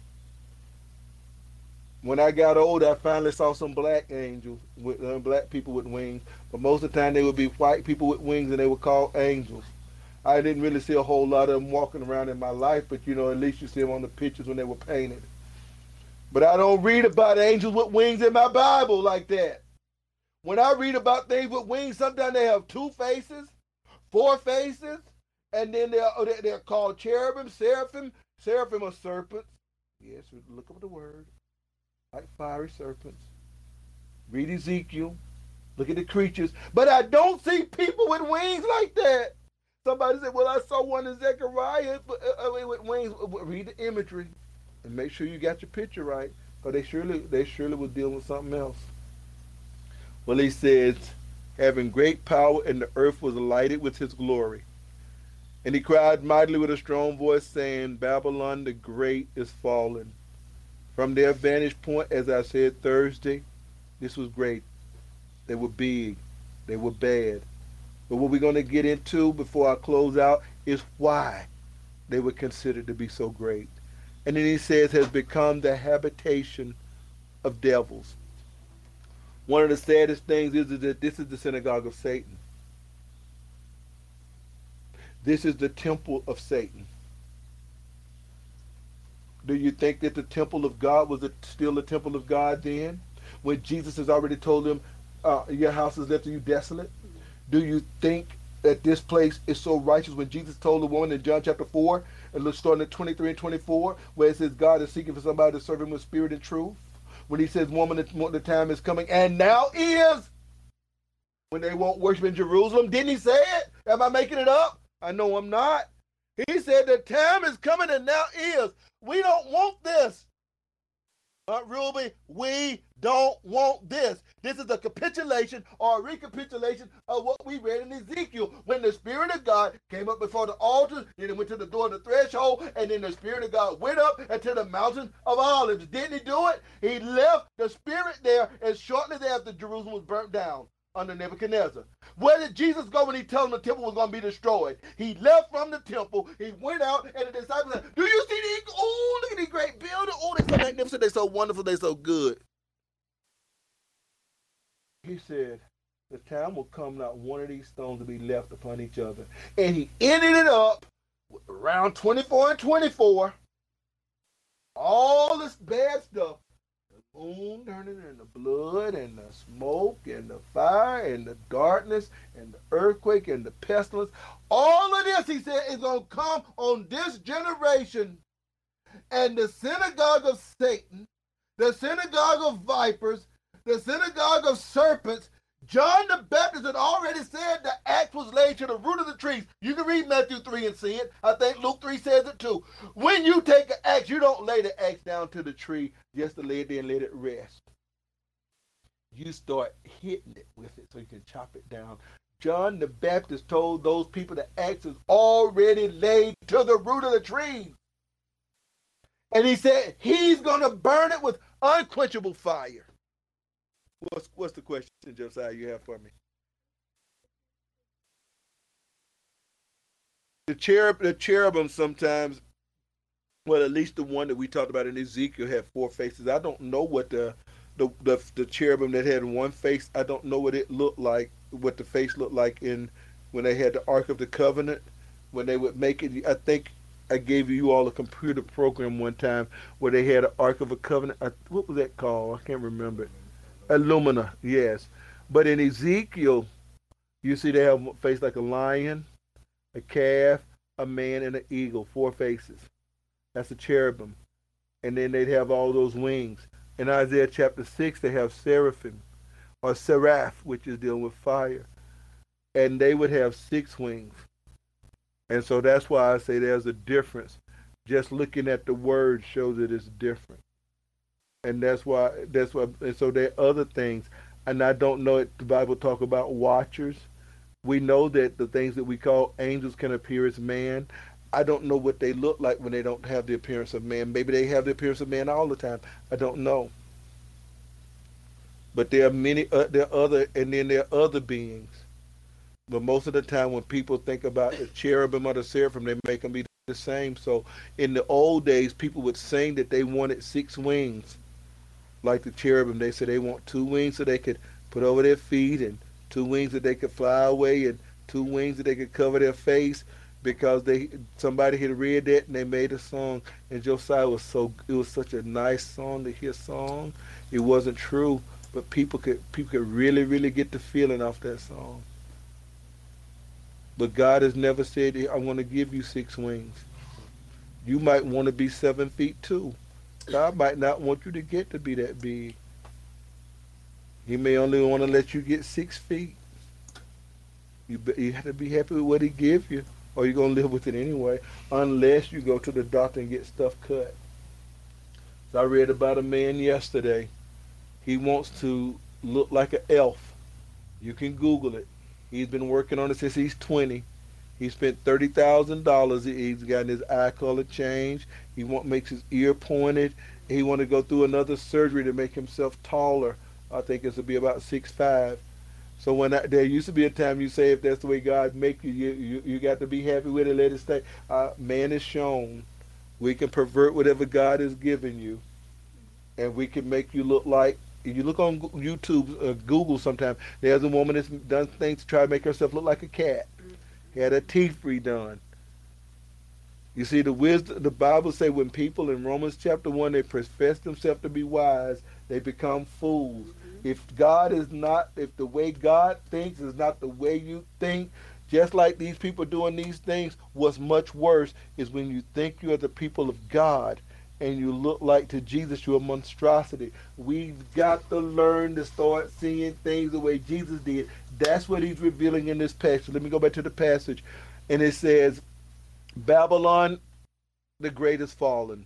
When I got older, I finally saw some black angels, black people with wings. But most of the time, they would be white people with wings, and they were called angels. I didn't really see a whole lot of them walking around in my life, but at least you see them on the pictures when they were painted. But I don't read about angels with wings in my Bible like that. When I read about things with wings, sometimes they have 2 faces, 4 faces, and then they're called cherubim, seraphim. Seraphim are serpents. Yes, look up the word. Like fiery serpents. Read Ezekiel. Look at the creatures. But I don't see people with wings like that. Somebody said, well, I saw one in Zechariah with wings. Read the imagery and make sure you got your picture right. Because they surely was dealing with something else. Well, he says, having great power, and the earth was lighted with his glory. And he cried mightily with a strong voice, saying, Babylon the Great is fallen. From their vantage point, as I said Thursday, this was great. They were big. They were bad. But what we're going to get into before I close out is why they were considered to be so great. And then he says, has become the habitation of devils. One of the saddest things is that this is the synagogue of Satan. This is the temple of Satan. Do you think that the temple of God was still the temple of God then? When Jesus has already told them, your house is left to you desolate? Do you think that this place is so righteous when Jesus told the woman in John chapter 4, and look starting at 23 and 24, where it says God is seeking for somebody to serve him with spirit and truth? When he says, woman, the time is coming, and now is, when they won't worship in Jerusalem. Didn't he say it? Am I making it up? I know I'm not. He said the time is coming and now is. We don't want this. Ruby, we don't want this. This is a capitulation or a recapitulation of what we read in Ezekiel. When the Spirit of God came up before the altar, then it went to the door of the threshold, and then the Spirit of God went up into the mountain of olives. Didn't he do it? He left the Spirit there, and shortly thereafter Jerusalem was burnt down under Nebuchadnezzar. Where did Jesus go when he told them the temple was going to be destroyed? He left from the temple. He went out, and the disciples said, do you see these? Oh, look at these great buildings. Oh, they're so magnificent. They're so wonderful. They're so good. He said, the time will come not one of these stones to be left upon each other. And he ended it up around 24 and 24. All this bad stuff. The moon turning and the blood and the smoke and the fire and the darkness and the earthquake and the pestilence. All of this, he said, is going to come on this generation. And the synagogue of Satan, the synagogue of vipers, the synagogue of serpents. John the Baptist had already said the axe was laid to the root of the trees. You can read Matthew 3 and see it. I think Luke 3 says it too. When you take an axe, you don't lay the axe down to the tree just to lay it there and let it rest. You start hitting it with it so you can chop it down. John the Baptist told those people the axe is already laid to the root of the tree. And he said he's going to burn it with unquenchable fire. What's the question, Josiah, you have for me? The cherubim sometimes, well, at least the one that we talked about in Ezekiel had 4 faces. I don't know what the cherubim that had one face, I don't know what it looked like, what the face looked like when they had the Ark of the Covenant, when they would make it. I think I gave you all a computer program one time where they had an Ark of a Covenant. What was that called? I can't remember it. Illumina, yes. But in Ezekiel, you see they have a face like a lion, a calf, a man, and an eagle, 4 faces. That's a cherubim. And then they'd have all those wings. In Isaiah chapter 6, they have seraphim, or seraph, which is dealing with fire. And they would have 6 wings. And so that's why I say there's a difference. Just looking at the word shows that it's different. And that's why, and so there are other things. And I don't know if the Bible talk about watchers. We know that the things that we call angels can appear as man. I don't know what they look like when they don't have the appearance of man. Maybe they have the appearance of man all the time. I don't know. But there are many, there are other beings. But most of the time when people think about the cherubim or the seraphim, they make them be the same. So in the old days, people would sing that they wanted 6 wings. Like the cherubim, they said they want 2 wings so they could put over their feet, and 2 wings that they could fly away, and 2 wings that they could cover their face. because somebody had read that and they made a song, and Josiah it was such a nice song to hear song. It wasn't true, but people could really, really get the feeling off that song. But God has never said, I want to give you 6 wings. You might want to be 7 feet too. God might not want you to get to be that big. He may only want to let you get 6 feet. You have to be happy with what he gives you, or you're going to live with it anyway, unless you go to the doctor and get stuff cut. So I read about a man yesterday. He wants to look like an elf. You can Google it. He's been working on it since he's 20. He spent $30,000. He's gotten his eye color changed. He makes his ear pointed. He want to go through another surgery to make himself taller. I think it's to be about 6'5". So there used to be a time you say, if that's the way God make you, you got to be happy with it, let it stay. Man is shown. We can pervert whatever God has given you, and we can make you look like. If you look on YouTube, Google sometime, there's a woman that's done things to try to make herself look like a cat. Had her teeth redone. You see, the Bible say when people in Romans chapter 1, they profess themselves to be wise, they become fools. If the way God thinks is not the way you think, just like these people doing these things, what's much worse is when you think you're the people of God and you look like to Jesus, you're a monstrosity. We've got to learn to start seeing things the way Jesus did. That's what he's revealing in this passage. Let me go back to the passage. And it says, Babylon the Great is fallen.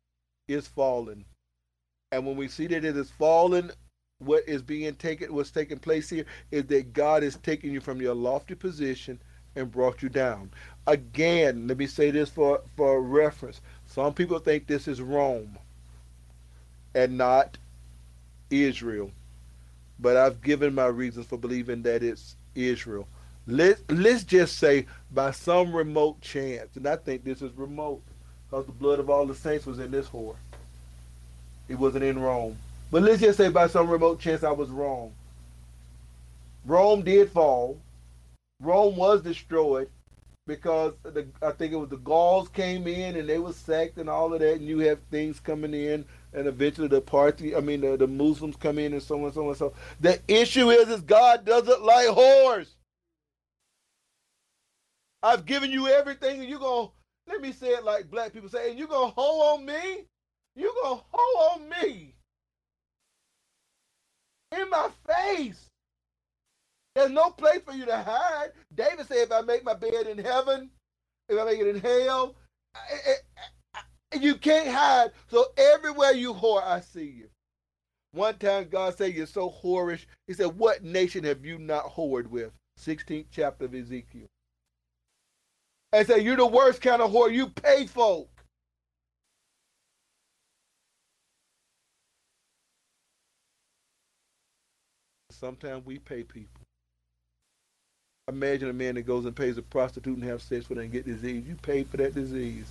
And when we see that it is fallen, what's taking place here is that God is taking you from your lofty position and brought you down. Again, let me say this for reference. Some people think this is Rome and not Israel. But I've given my reasons for believing that it's Israel. Let's just say by some remote chance, and I think this is remote, because the blood of all the saints was in this whore. It wasn't in Rome. But let's just say by some remote chance I was wrong. Rome did fall. Rome was destroyed because I think it was the Gauls came in and they were sacked and all of that, and you have things coming in, and eventually the Muslims come in and so on and so on and so. The issue is God doesn't like whores. I've given you everything, and you're going to, let me say it like black people say, and you're going to hoe on me? You're going to hoe on me? In my face. There's no place for you to hide. David said, if I make my bed in heaven, if I make it in hell, you can't hide. So everywhere you whore, I see you. One time God said, you're so whorish. He said, what nation have you not whored with? 16th chapter of Ezekiel. And said, you're the worst kind of whore. You pay folk. Sometimes we pay people. Imagine a man that goes and pays a prostitute and have sex with her and get disease. You paid for that disease.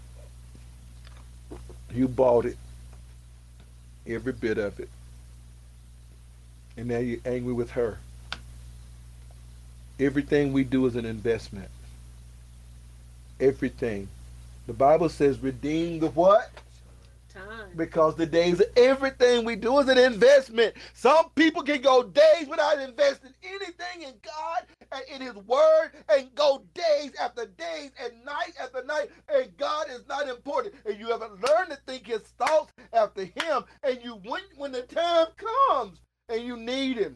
You bought it. Every bit of it. And now you're angry with her. Everything we do is an investment. Everything. The Bible says redeem the what? Time. Because the days of everything we do is an investment. Some people can go days without investing anything in God and in his word, and go days after days and night after night, and God is not important. And you haven't learned to think his thoughts after him, and when the time comes and you need him,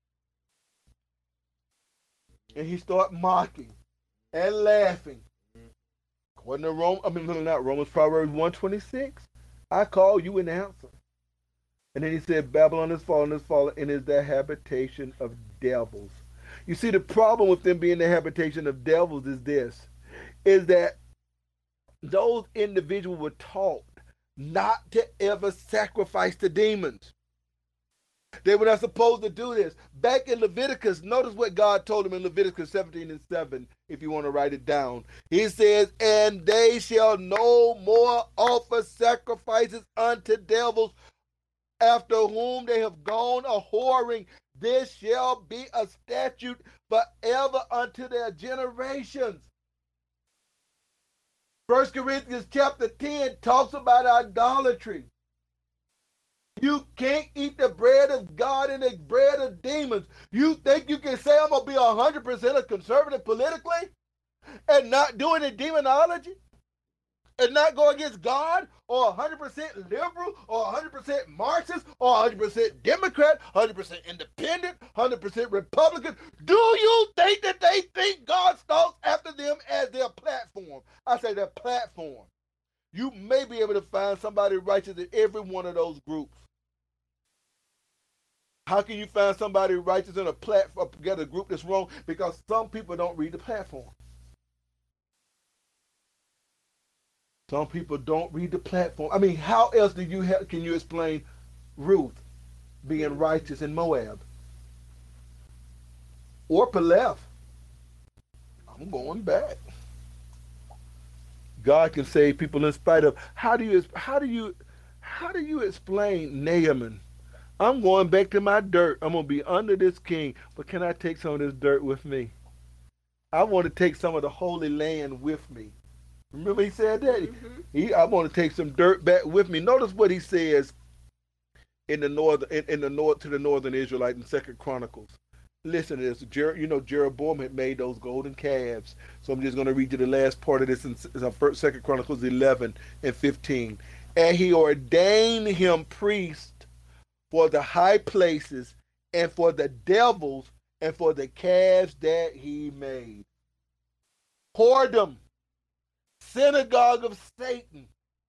and he start mocking and laughing. According to Romans, Proverbs 126. I call you an answer. And then he said, Babylon is fallen, and is the habitation of devils. You see, the problem with them being the habitation of devils is this, is that those individuals were taught not to ever sacrifice to demons. They were not supposed to do this. Back in Leviticus, notice what God told them in Leviticus 17:7, if you want to write it down. He says, and they shall no more offer sacrifices unto devils, after whom they have gone a whoring. This shall be a statute forever unto their generations. 1 Corinthians chapter 10 talks about idolatry. You can't eat the bread of God and the bread of demons. You think you can say I'm going to be 100% a conservative politically and not do any demonology and not go against God, or 100% liberal or 100% Marxist or 100% Democrat, 100% independent, 100% Republican? Do you think that they think God stalks after them as their platform? I say their platform. You may be able to find somebody righteous in every one of those groups. How can you find somebody righteous in a platform, get a group that's wrong? Because some people don't read the platform. Some people don't read the platform. I mean, how else can you explain Ruth being righteous in Moab? Orpah left. I'm going back. God can save people in spite of. How do you explain Naaman? I'm going back to my dirt. I'm going to be under this king, but can I take some of this dirt with me? I want to take some of the Holy Land with me. Remember he said that? Mm-hmm. I want to take some dirt back with me. Notice what he says in the northern Israelite in 2 Chronicles. Listen to this. Jeroboam had made those golden calves. So I'm just going to read you the last part of this in 2 Chronicles 11 and 15. And he ordained him priest for the high places and for the devils and for the calves that he made. Whoredom. Synagogue of Satan.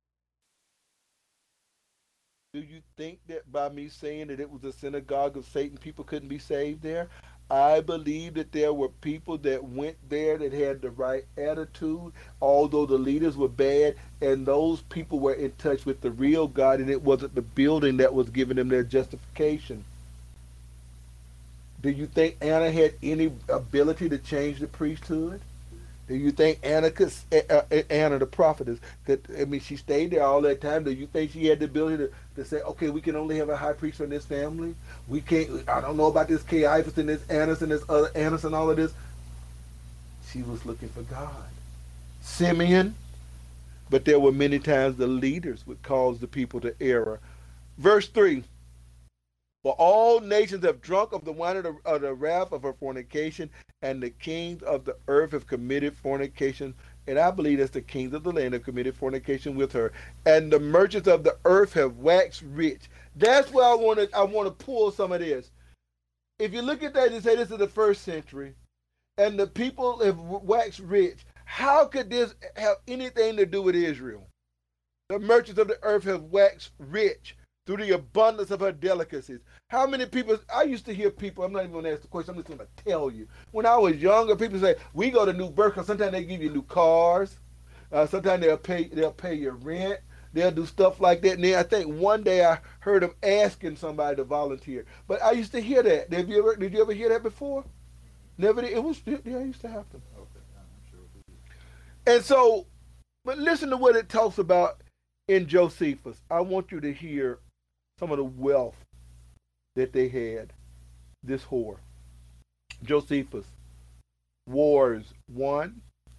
Do you think that by me saying that it was a synagogue of Satan, people couldn't be saved there? I believe that there were people that went there that had the right attitude, although the leaders were bad, and those people were in touch with the real God, and it wasn't the building that was giving them their justification. Do you think Anna had any ability to change the priesthood? Do you think Anna the prophetess, she stayed there all that time. Do you think she had the ability to say, okay, we can only have a high priest from this family? We can't, I don't know about this Caiaphas and this Annas and this other Annas and all of this. She was looking for God. Simeon, but there were many times the leaders would cause the people to err. Verse 3. For all nations have drunk of the wine of the wrath of her fornication, and the kings of the earth have committed fornication. And I believe that's the kings of the land have committed fornication with her. And the merchants of the earth have waxed rich. That's where I want to pull some of this. If you look at that and say this is the first century, and the people have waxed rich, how could this have anything to do with Israel? The merchants of the earth have waxed rich through the abundance of her delicacies. How many people, I used to hear people, I'm not even going to ask the question, I'm just going to tell you. When I was younger, people say, we go to New Berkeley, sometimes they give you new cars, sometimes they'll pay your rent, they'll do stuff like that. And then I think one day I heard them asking somebody to volunteer. But I used to hear that. Did you ever hear that before? Never did. It used to happen. Okay, I'm sure. And so, but listen to what it talks about in Josephus. I want you to hear some of the wealth that they had, this whore. Josephus, Wars 1,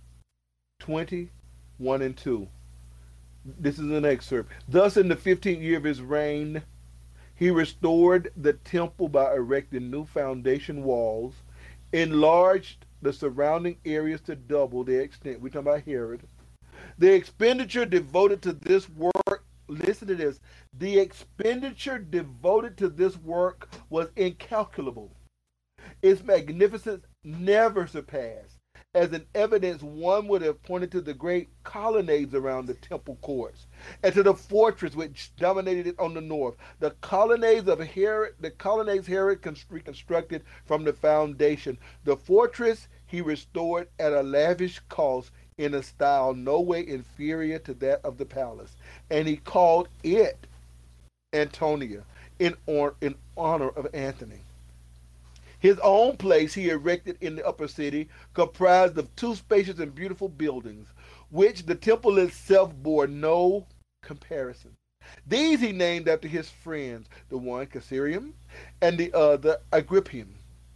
20, 1 and 2. This is an excerpt. Thus in the 15th year of his reign, he restored the temple by erecting new foundation walls, enlarged the surrounding areas to double their extent. We're talking about Herod. The expenditure devoted to this work, listen to this, the expenditure devoted to this work was incalculable. Its magnificence never surpassed. As an evidence, one would have pointed to the great colonnades around the temple courts and to the fortress which dominated it on the north. The colonnades Herod reconstructed from the foundation. The fortress he restored at a lavish cost in a style no way inferior to that of the palace. And he called it Antonia in honor of Antony. His own place he erected in the upper city, comprised of 2 spacious and beautiful buildings, which the temple itself bore no comparison. These he named after his friends, the one Caesarium and the other Agrippium.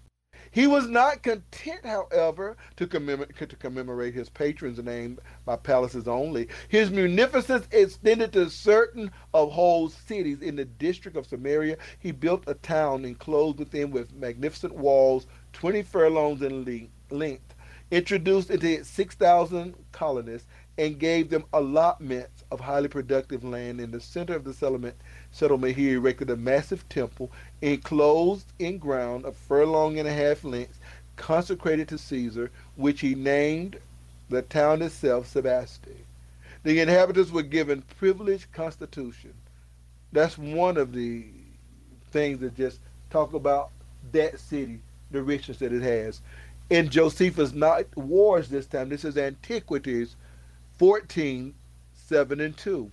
He was not content, however, to commemorate his patron's name by palaces only. His munificence extended to certain of whole cities. In the district of Samaria, he built a town enclosed within with magnificent walls, 20 furlongs in length, introduced into it 6,000 colonists, and gave them allotments of highly productive land. In the center of the settlement he erected a massive temple enclosed in ground a furlong and a half length, consecrated to Caesar, which he named the town itself Sebaste. The inhabitants were given privileged constitution. That's one of the things that just talk about that city, the richness that it has. In Josephus' Night Wars this time, this is Antiquities 14, 7 and 2.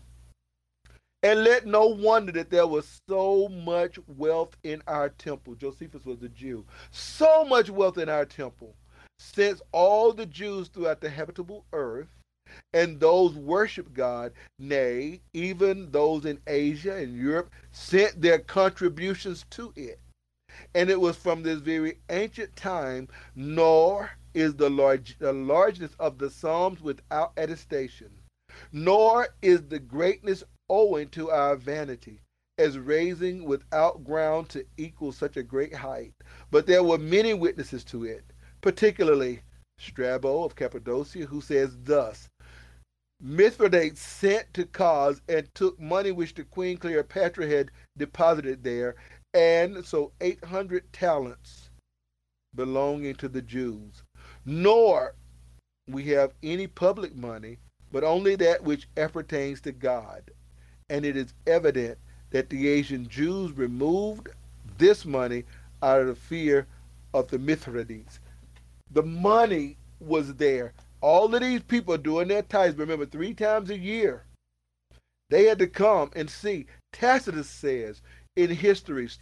And let no wonder that there was so much wealth in our temple. Josephus was a Jew. So much wealth in our temple, since all the Jews throughout the habitable earth and those worship God, nay, even those in Asia and Europe, sent their contributions to it. And it was from this very ancient time, nor is the largeness of the Psalms without attestation, nor is the greatness owing to our vanity, as raising without ground to equal such a great height. But there were many witnesses to it, particularly Strabo of Cappadocia, who says thus: Mithridates sent to Cos and took money which the Queen Cleopatra had deposited there, and so 800 talents belonging to the Jews. Nor we have any public money, but only that which appertains to God. And it is evident that the Asian Jews removed this money out of the fear of the Mithridates. The money was there. All of these people doing their tithes, remember, 3 times a year, they had to come and see. Tacitus says in Histories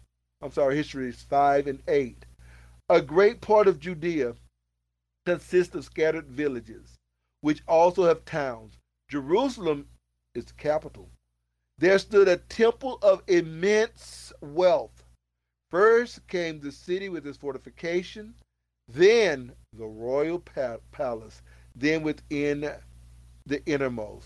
5 and 8, a great part of Judea consists of scattered villages, which also have towns. Jerusalem is the capital. There stood a temple of immense wealth. First came the city with its fortification, then the royal palace, then within the innermost.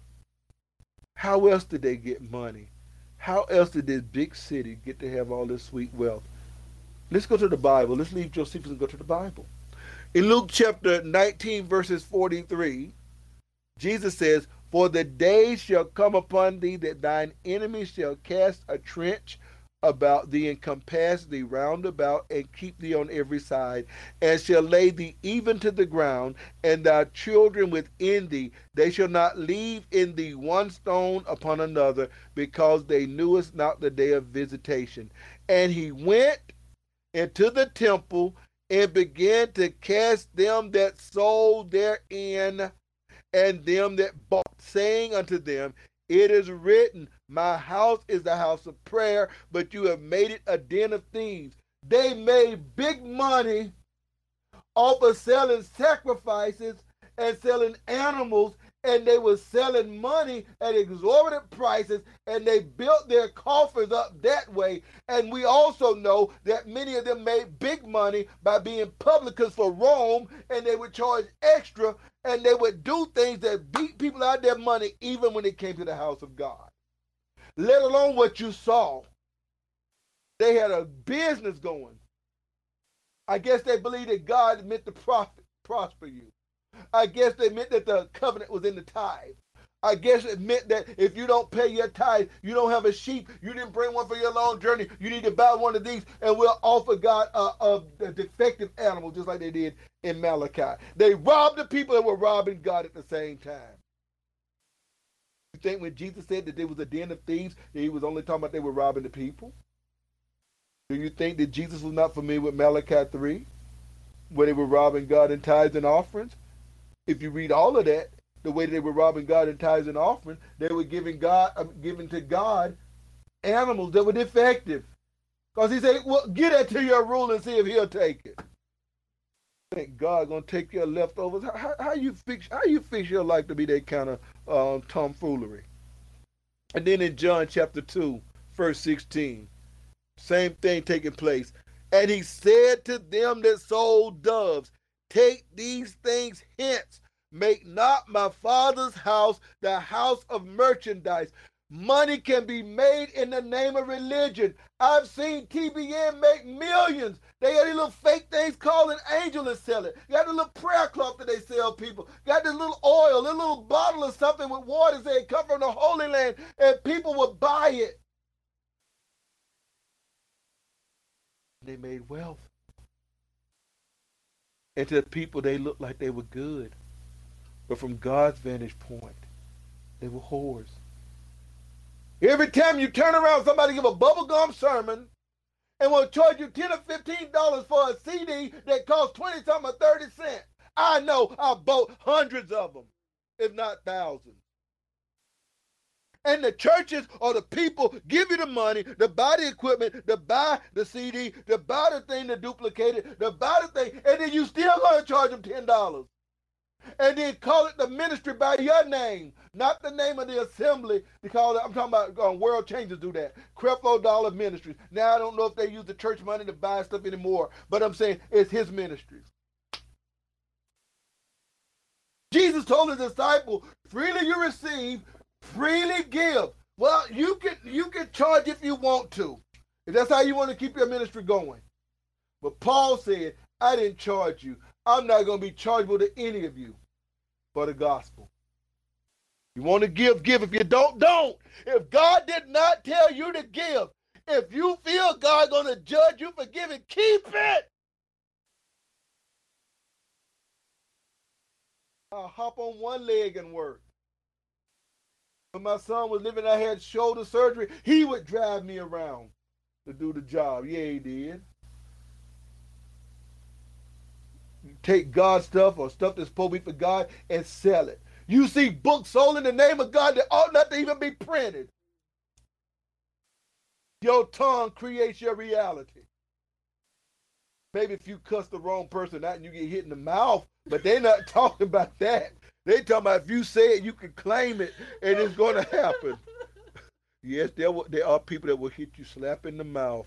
How else did they get money? How else did this big city get to have all this sweet wealth? Let's go to the Bible. Let's leave Josephus and go to the Bible. In Luke chapter 19, verses 43, Jesus says, For the day shall come upon thee that thine enemies shall cast a trench about thee and compass thee round about and keep thee on every side, and shall lay thee even to the ground, and thy children within thee. They shall not leave in thee one stone upon another, because they knewest not the day of visitation. And he went into the temple and began to cast them that sold therein and them that bought, saying unto them, It is written, My house is the house of prayer, but you have made it a den of thieves. They made big money off of selling sacrifices and selling animals, and they were selling money at exorbitant prices, and they built their coffers up that way. And we also know that many of them made big money by being publicans for Rome, and they would charge extra, and they would do things that beat people out of their money even when it came to the house of God. Let alone what you saw. They had a business going. I guess they believed that God meant to prosper you. I guess they meant that the covenant was in the tithe. I guess it meant that if you don't pay your tithe, you don't have a sheep, you didn't bring one for your long journey, you need to buy one of these, and we'll offer God a defective animal, just like they did in Malachi. They robbed the people and were robbing God at the same time. You think when Jesus said that there was a den of thieves, that he was only talking about they were robbing the people? Do you think that Jesus was not familiar with Malachi 3, where they were robbing God in tithes and offerings? If you read all of that, the way they were robbing God in tithes and offering, they were giving to God animals that were defective. Because he said, well, get that to your ruler and see if he'll take it. I think God gonna take your leftovers. How you fix your life to be that kind of tomfoolery? And then in John chapter 2, verse 16, same thing taking place. And he said to them that sold doves, take these things hence. Make not my Father's house the house of merchandise. Money can be made in the name of religion. I've seen TBN make millions. They got these little fake things called an angel and sell it. Got the little prayer cloth that they sell people. Got this little oil, a little bottle of something with water saying come from the Holy Land, and people would buy it. They made wealth. And to the people, they looked like they were good. But from God's vantage point, they were whores. Every time you turn around, somebody give a bubblegum sermon and will charge you $10 or $15 for a CD that costs 20 something or 30 cents. I know I bought hundreds of them, if not thousands. And the churches or the people give you the money to buy the equipment, to buy the CD, to buy the thing to duplicate it, to buy the thing, and then you still going to charge them $10. And then call it the ministry by your name, not the name of the assembly. Because I'm talking about World Changers do that. Creflo Dollar Ministries. Now I don't know if they use the church money to buy stuff anymore, but I'm saying it's his ministries. Jesus told his disciples, freely you receive, freely give. Well, you can charge if you want to. If that's how you want to keep your ministry going. But Paul said, I didn't charge you. I'm not going to be chargeable to any of you for the gospel. You want to give, give. If you don't, don't. If God did not tell you to give, if you feel God going to judge you for giving, keep it. I'll hop on one leg and work. When my son was living, I had shoulder surgery. He would drive me around to do the job. Yeah, he did. Take God's stuff or stuff that's supposed to be for God and sell it. You see books sold in the name of God that ought not to even be printed. Your tongue creates your reality. Maybe if you cuss the wrong person out and you get hit in the mouth, but they're not talking about that. They talking about if you say it, you can claim it, and it's going to happen. Yes, there are people that will hit you slap in the mouth.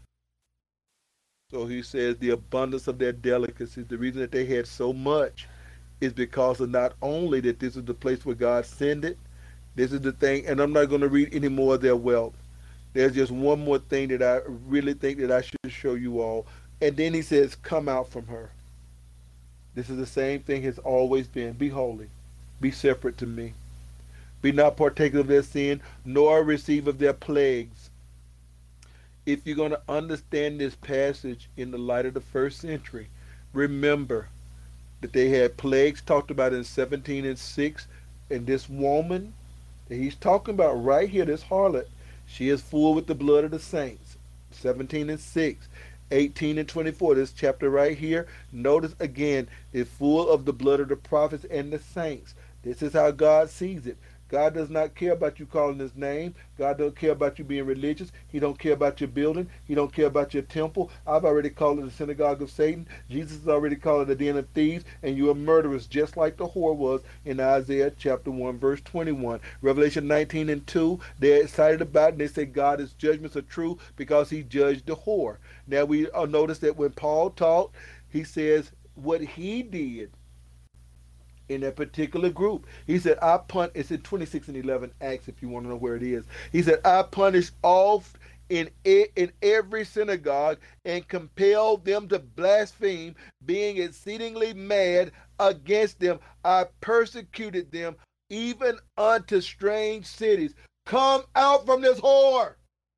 So he says the abundance of their delicacies, the reason that they had so much is because of not only that this is the place where God sent it, this is the thing, and I'm not going to read any more of their wealth. There's just one more thing that I really think that I should show you all. And then he says, come out from her. This is the same thing has always been. Be holy. Be separate to me. Be not partakers of their sin, nor receive of their plagues. If you're going to understand this passage in the light of the first century, remember that they had plagues talked about in 17 and 6. And this woman that he's talking about right here, this harlot, she is full with the blood of the saints. 17 and 6. 18 and 24, this chapter right here, notice again, is full of the blood of the prophets and the saints. This is how God sees it. God does not care about you calling his name. God don't care about you being religious. He don't care about your building. He don't care about your temple. I've already called it the synagogue of Satan. Jesus has already called it a den of thieves, and you are murderers, just like the whore was in Isaiah chapter 1, verse 21. Revelation 19 and 2, they're excited about it, and they say God, his judgments are true because he judged the whore. Now we notice that when Paul talked, he says what he did in that particular group. He said, it's in 26 and 11 Acts, if you want to know where it is. He said, I punished all in every synagogue and compelled them to blaspheme, being exceedingly mad against them. I persecuted them even unto strange cities. Come out from this whore.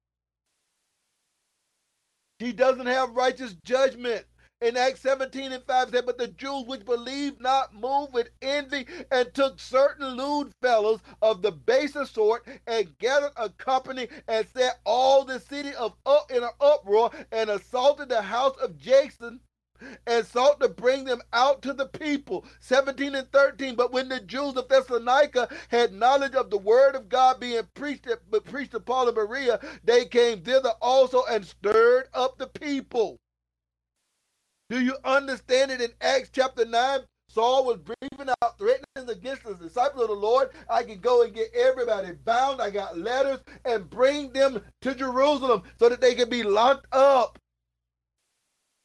She doesn't have righteous judgment. In Acts 17 and 5 said, but the Jews which believed not moved with envy and took certain lewd fellows of the baser sort and gathered a company and set all the city in an uproar and assaulted the house of Jason and sought to bring them out to the people. 17 and 13, but when the Jews of Thessalonica had knowledge of the word of God being preached to Paul and Berea, they came thither also and stirred up the people. Do you understand it in Acts chapter 9? Saul was breathing out threatenings against the disciples of the Lord. I can go and get everybody bound. I got letters and bring them to Jerusalem so that they can be locked up.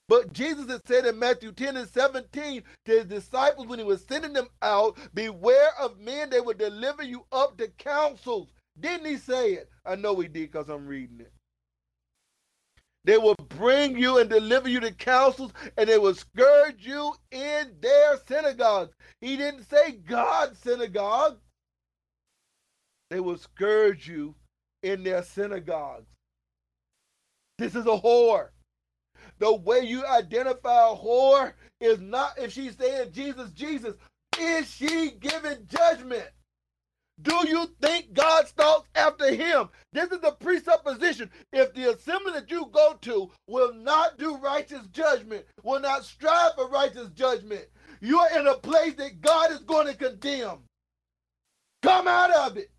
But Jesus had said in Matthew 10 and 17 to his disciples when he was sending them out, beware of men, they will deliver you up to councils. Didn't he say it? I know he did because I'm reading it. They will bring you and deliver you to councils, and they will scourge you in their synagogues. He didn't say God's synagogue. They will scourge you in their synagogues. This is a whore. The way you identify a whore is not if she's saying Jesus, Jesus. Is she giving judgment? Do you think God stalks after him? This is the presupposition. If the assembly that you go to will not do righteous judgment, will not strive for righteous judgment, you're in a place that God is going to condemn. Come out of it.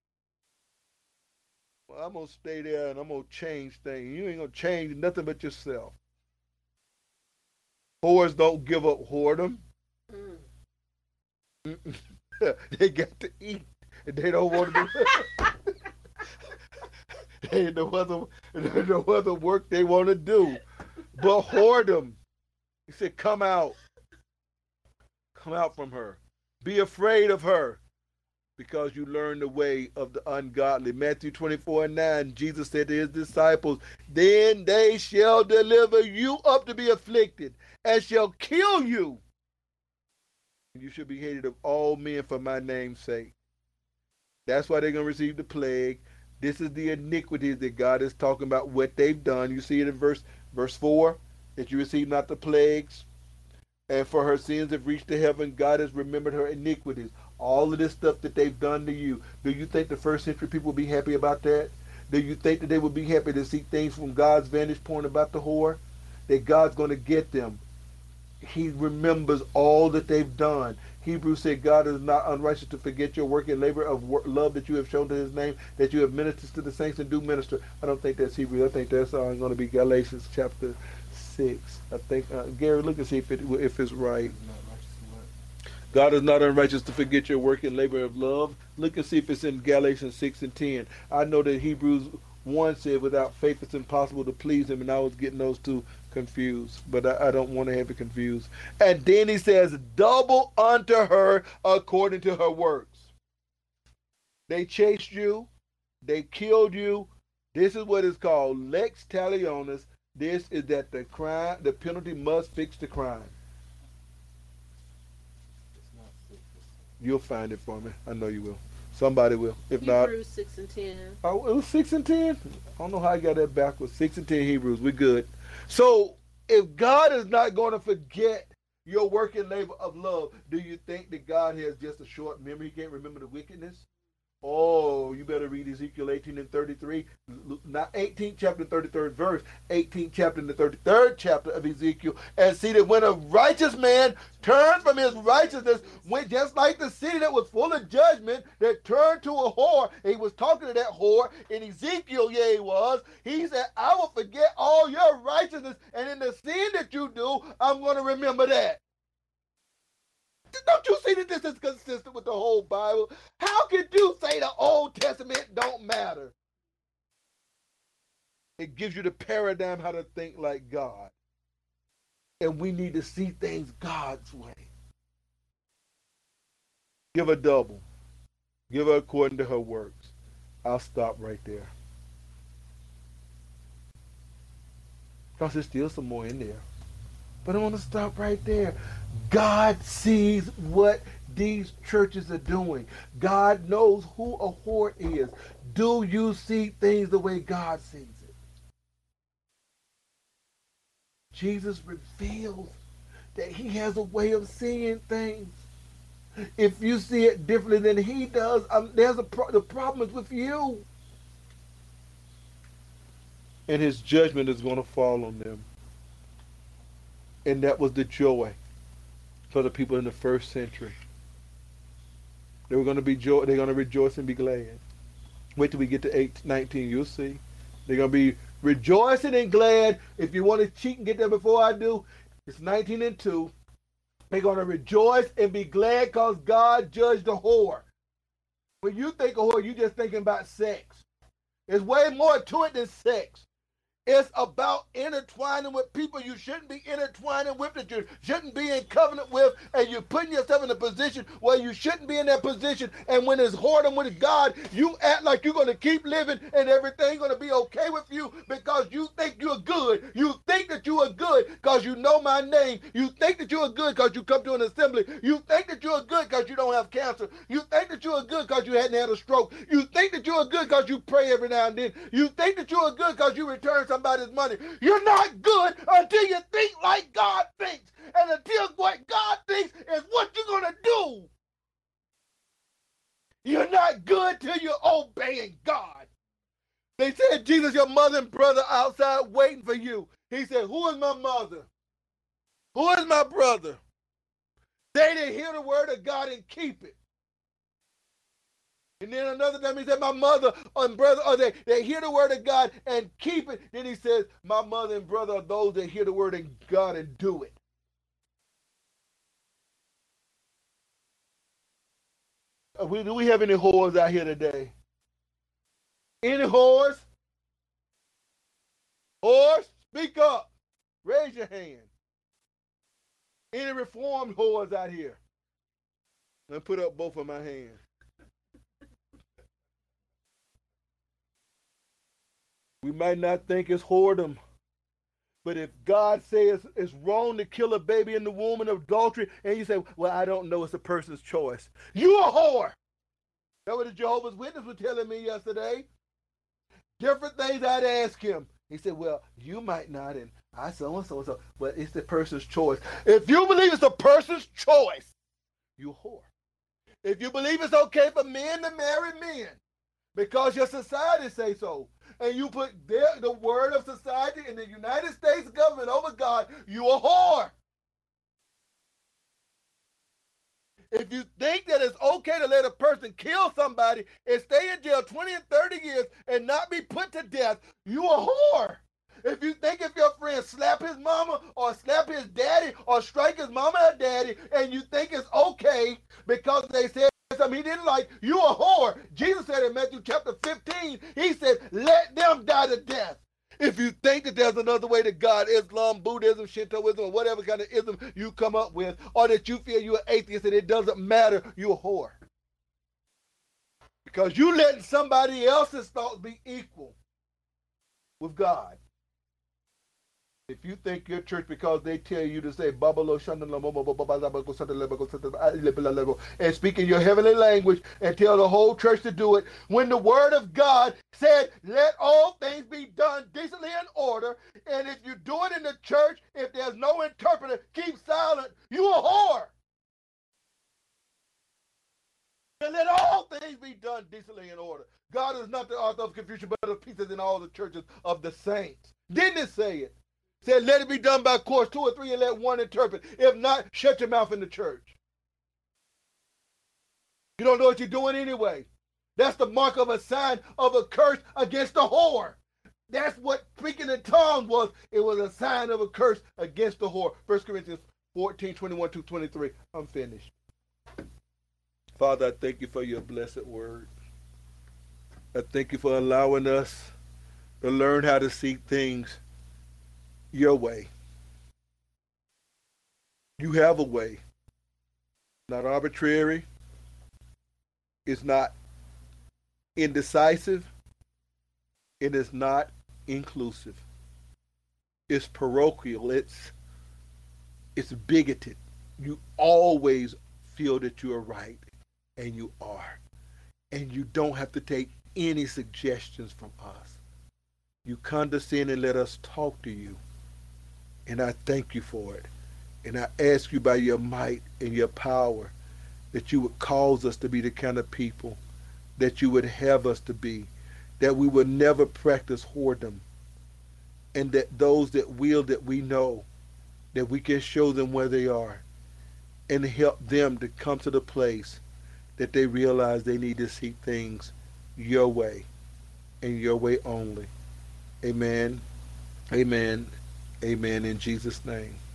Well, I'm going to stay there and I'm going to change things. You ain't going to change nothing but yourself. Whores don't give up whoredom. They got to eat. They don't want to do They no other work they want to do. But whoredom. He said, come out. Come out from her. Be afraid of her, because you learn the way of the ungodly. Matthew 24 and 9, Jesus said to his disciples, then they shall deliver you up to be afflicted, and shall kill you. And you shall be hated of all men for my name's sake. That's why they're going to receive the plague. This is the iniquities that God is talking about, what they've done. You see it in verse 4, that you receive not the plagues. And for her sins have reached to heaven, God has remembered her iniquities. All of this stuff that they've done to you. Do you think the first century people would be happy about that? Do you think that they would be happy to see things from God's vantage point about the whore? That God's going to get them. He remembers all that they've done. Hebrews said God is not unrighteous to forget your work and labor of love that you have shown to his name, that you have ministered to the saints and do minister. I don't think that's Hebrews. I think that's going to be Galatians chapter 6. I think, Gary, look and see if it's right. God is not unrighteous to forget your work and labor of love. Look and see if it's in Galatians 6 and 10. I know that Hebrews 1 said without faith it's impossible to please him, and I was getting those two confused, but I don't want to have it confused. And then he says, double unto her according to her works. They chased you. They killed you. This is what is called lex talionis. This is that the penalty must fix the crime. You'll find it for me. I know you will. Somebody will. If Hebrews not, Hebrews 6 and 10. Oh, it was 6 and 10? I don't know how I got that backwards. 6 and 10 Hebrews. We're good. So, if God is not going to forget your work and labor of love, do you think that God has just a short memory? He can't remember the wickedness? Oh, you better read Ezekiel 18 and 33. Not 18th chapter, 33rd verse. 18th chapter and the 33rd chapter of Ezekiel. And see that when a righteous man turned from his righteousness, went just like the city that was full of judgment, that turned to a whore. And he was talking to that whore in Ezekiel, yeah, he was. He said, I will forget all your righteousness, and in the sin that you do, I'm going to remember that. Don't you see that this is consistent with the whole Bible? How could you say the Old Testament don't matter? It gives you the paradigm how to think like God. And we need to see things God's way. Give her double. Give her according to her works. I'll stop right there. Because there's still some more in there. But I want to stop right there. God sees what these churches are doing. God knows who a whore is. Do you see things the way God sees it? Jesus reveals that he has a way of seeing things. If you see it differently than he does, the problem is with you. And his judgment is going to fall on them. And that was the joy for the people in the first century. They were going to be they're going to rejoice and be glad. Wait till we get to 19, you'll see. They're going to be rejoicing and glad. If you want to cheat and get there before I do, it's 19 and 2. They're going to rejoice and be glad because God judged the whore. When you think of whore, you're just thinking about sex. There's way more to it than sex. It's about intertwining with people you shouldn't be intertwining with, that you shouldn't be in covenant with, and you're putting yourself in a position where you shouldn't be in that position. And when it's whoredom with God, you act like you're going to keep living and everything's going to be okay with you because you think you're good. You think that you are good because you know my name. You think that you are good because you come to an assembly. You think that you are good because you don't have cancer. You think that you are good because you hadn't had a stroke. You think that you are good because you pray every now and then. You think that you are good because you return somebody's money. You're not good until you think like God thinks. And until what God thinks is what you're going to do. You're not good till you're obeying God. They said, Jesus, your mother and brother outside waiting for you. He said, who is my mother? Who is my brother? They that hear the word of God and keep it. And then another time he said, my mother and brother, or they hear the word of God and keep it. Then he says, my mother and brother are those that hear the word of God and do it. Do we have any whores out here today? Any whores? Whores, speak up. Raise your hand. Any reformed whores out here? Let me put up both of my hands. We might not think it's whoredom, but if God says it's wrong to kill a baby in the womb in adultery, and you say, well, I don't know, it's a person's choice. You a whore. That's what the Jehovah's Witness was telling me yesterday. Different things I'd ask him. He said, well, you might not, and I so, but it's the person's choice. If you believe it's a person's choice, you a whore. If you believe it's okay for men to marry men, because your society say so, and you put the word of society in the United States government over God, you a whore. If you think that it's okay to let a person kill somebody and stay in jail 20 and 30 years and not be put to death, you a whore. If you think if your friend slap his mama or slap his daddy or strike his mama or daddy and you think it's okay because they said something he didn't like, you a whore. Jesus said in Matthew chapter 15, he said, let them die to death. If you think that there's another way to God, Islam, Buddhism, Shintoism, or whatever kind of ism you come up with, or that you feel you're an atheist and it doesn't matter, you're a whore. Because you letting somebody else's thoughts be equal with God. If you think your church, because they tell you to say and speak in your heavenly language and tell the whole church to do it, when the word of God said, let all things be done decently in order, and if you do it in the church, if there's no interpreter, keep silent, you a whore. And let all things be done decently in order. God is not the author of confusion, but of peace in all the churches of the saints. Didn't it say it? Said, let it be done by course, 2 or 3, and let one interpret. If not, shut your mouth in the church. You don't know what you're doing anyway. That's the mark of a sign of a curse against the whore. That's what speaking in tongues was. It was a sign of a curse against the whore. 1 Corinthians 14, 21 to 23. I'm finished. Father, I thank you for your blessed word. I thank you for allowing us to learn how to see things your way. You have a way. Not arbitrary. It's not indecisive. It is not inclusive. It's parochial. It's bigoted. You always feel that you are right, and you are. And you don't have to take any suggestions from us. You condescend and let us talk to you. And I thank you for it. And I ask you by your might and your power that you would cause us to be the kind of people that you would have us to be, that we would never practice whoredom, and that those that will, that we know, that we can show them where they are and help them to come to the place that they realize they need to see things your way and your way only. Amen. Amen. Amen in Jesus' name.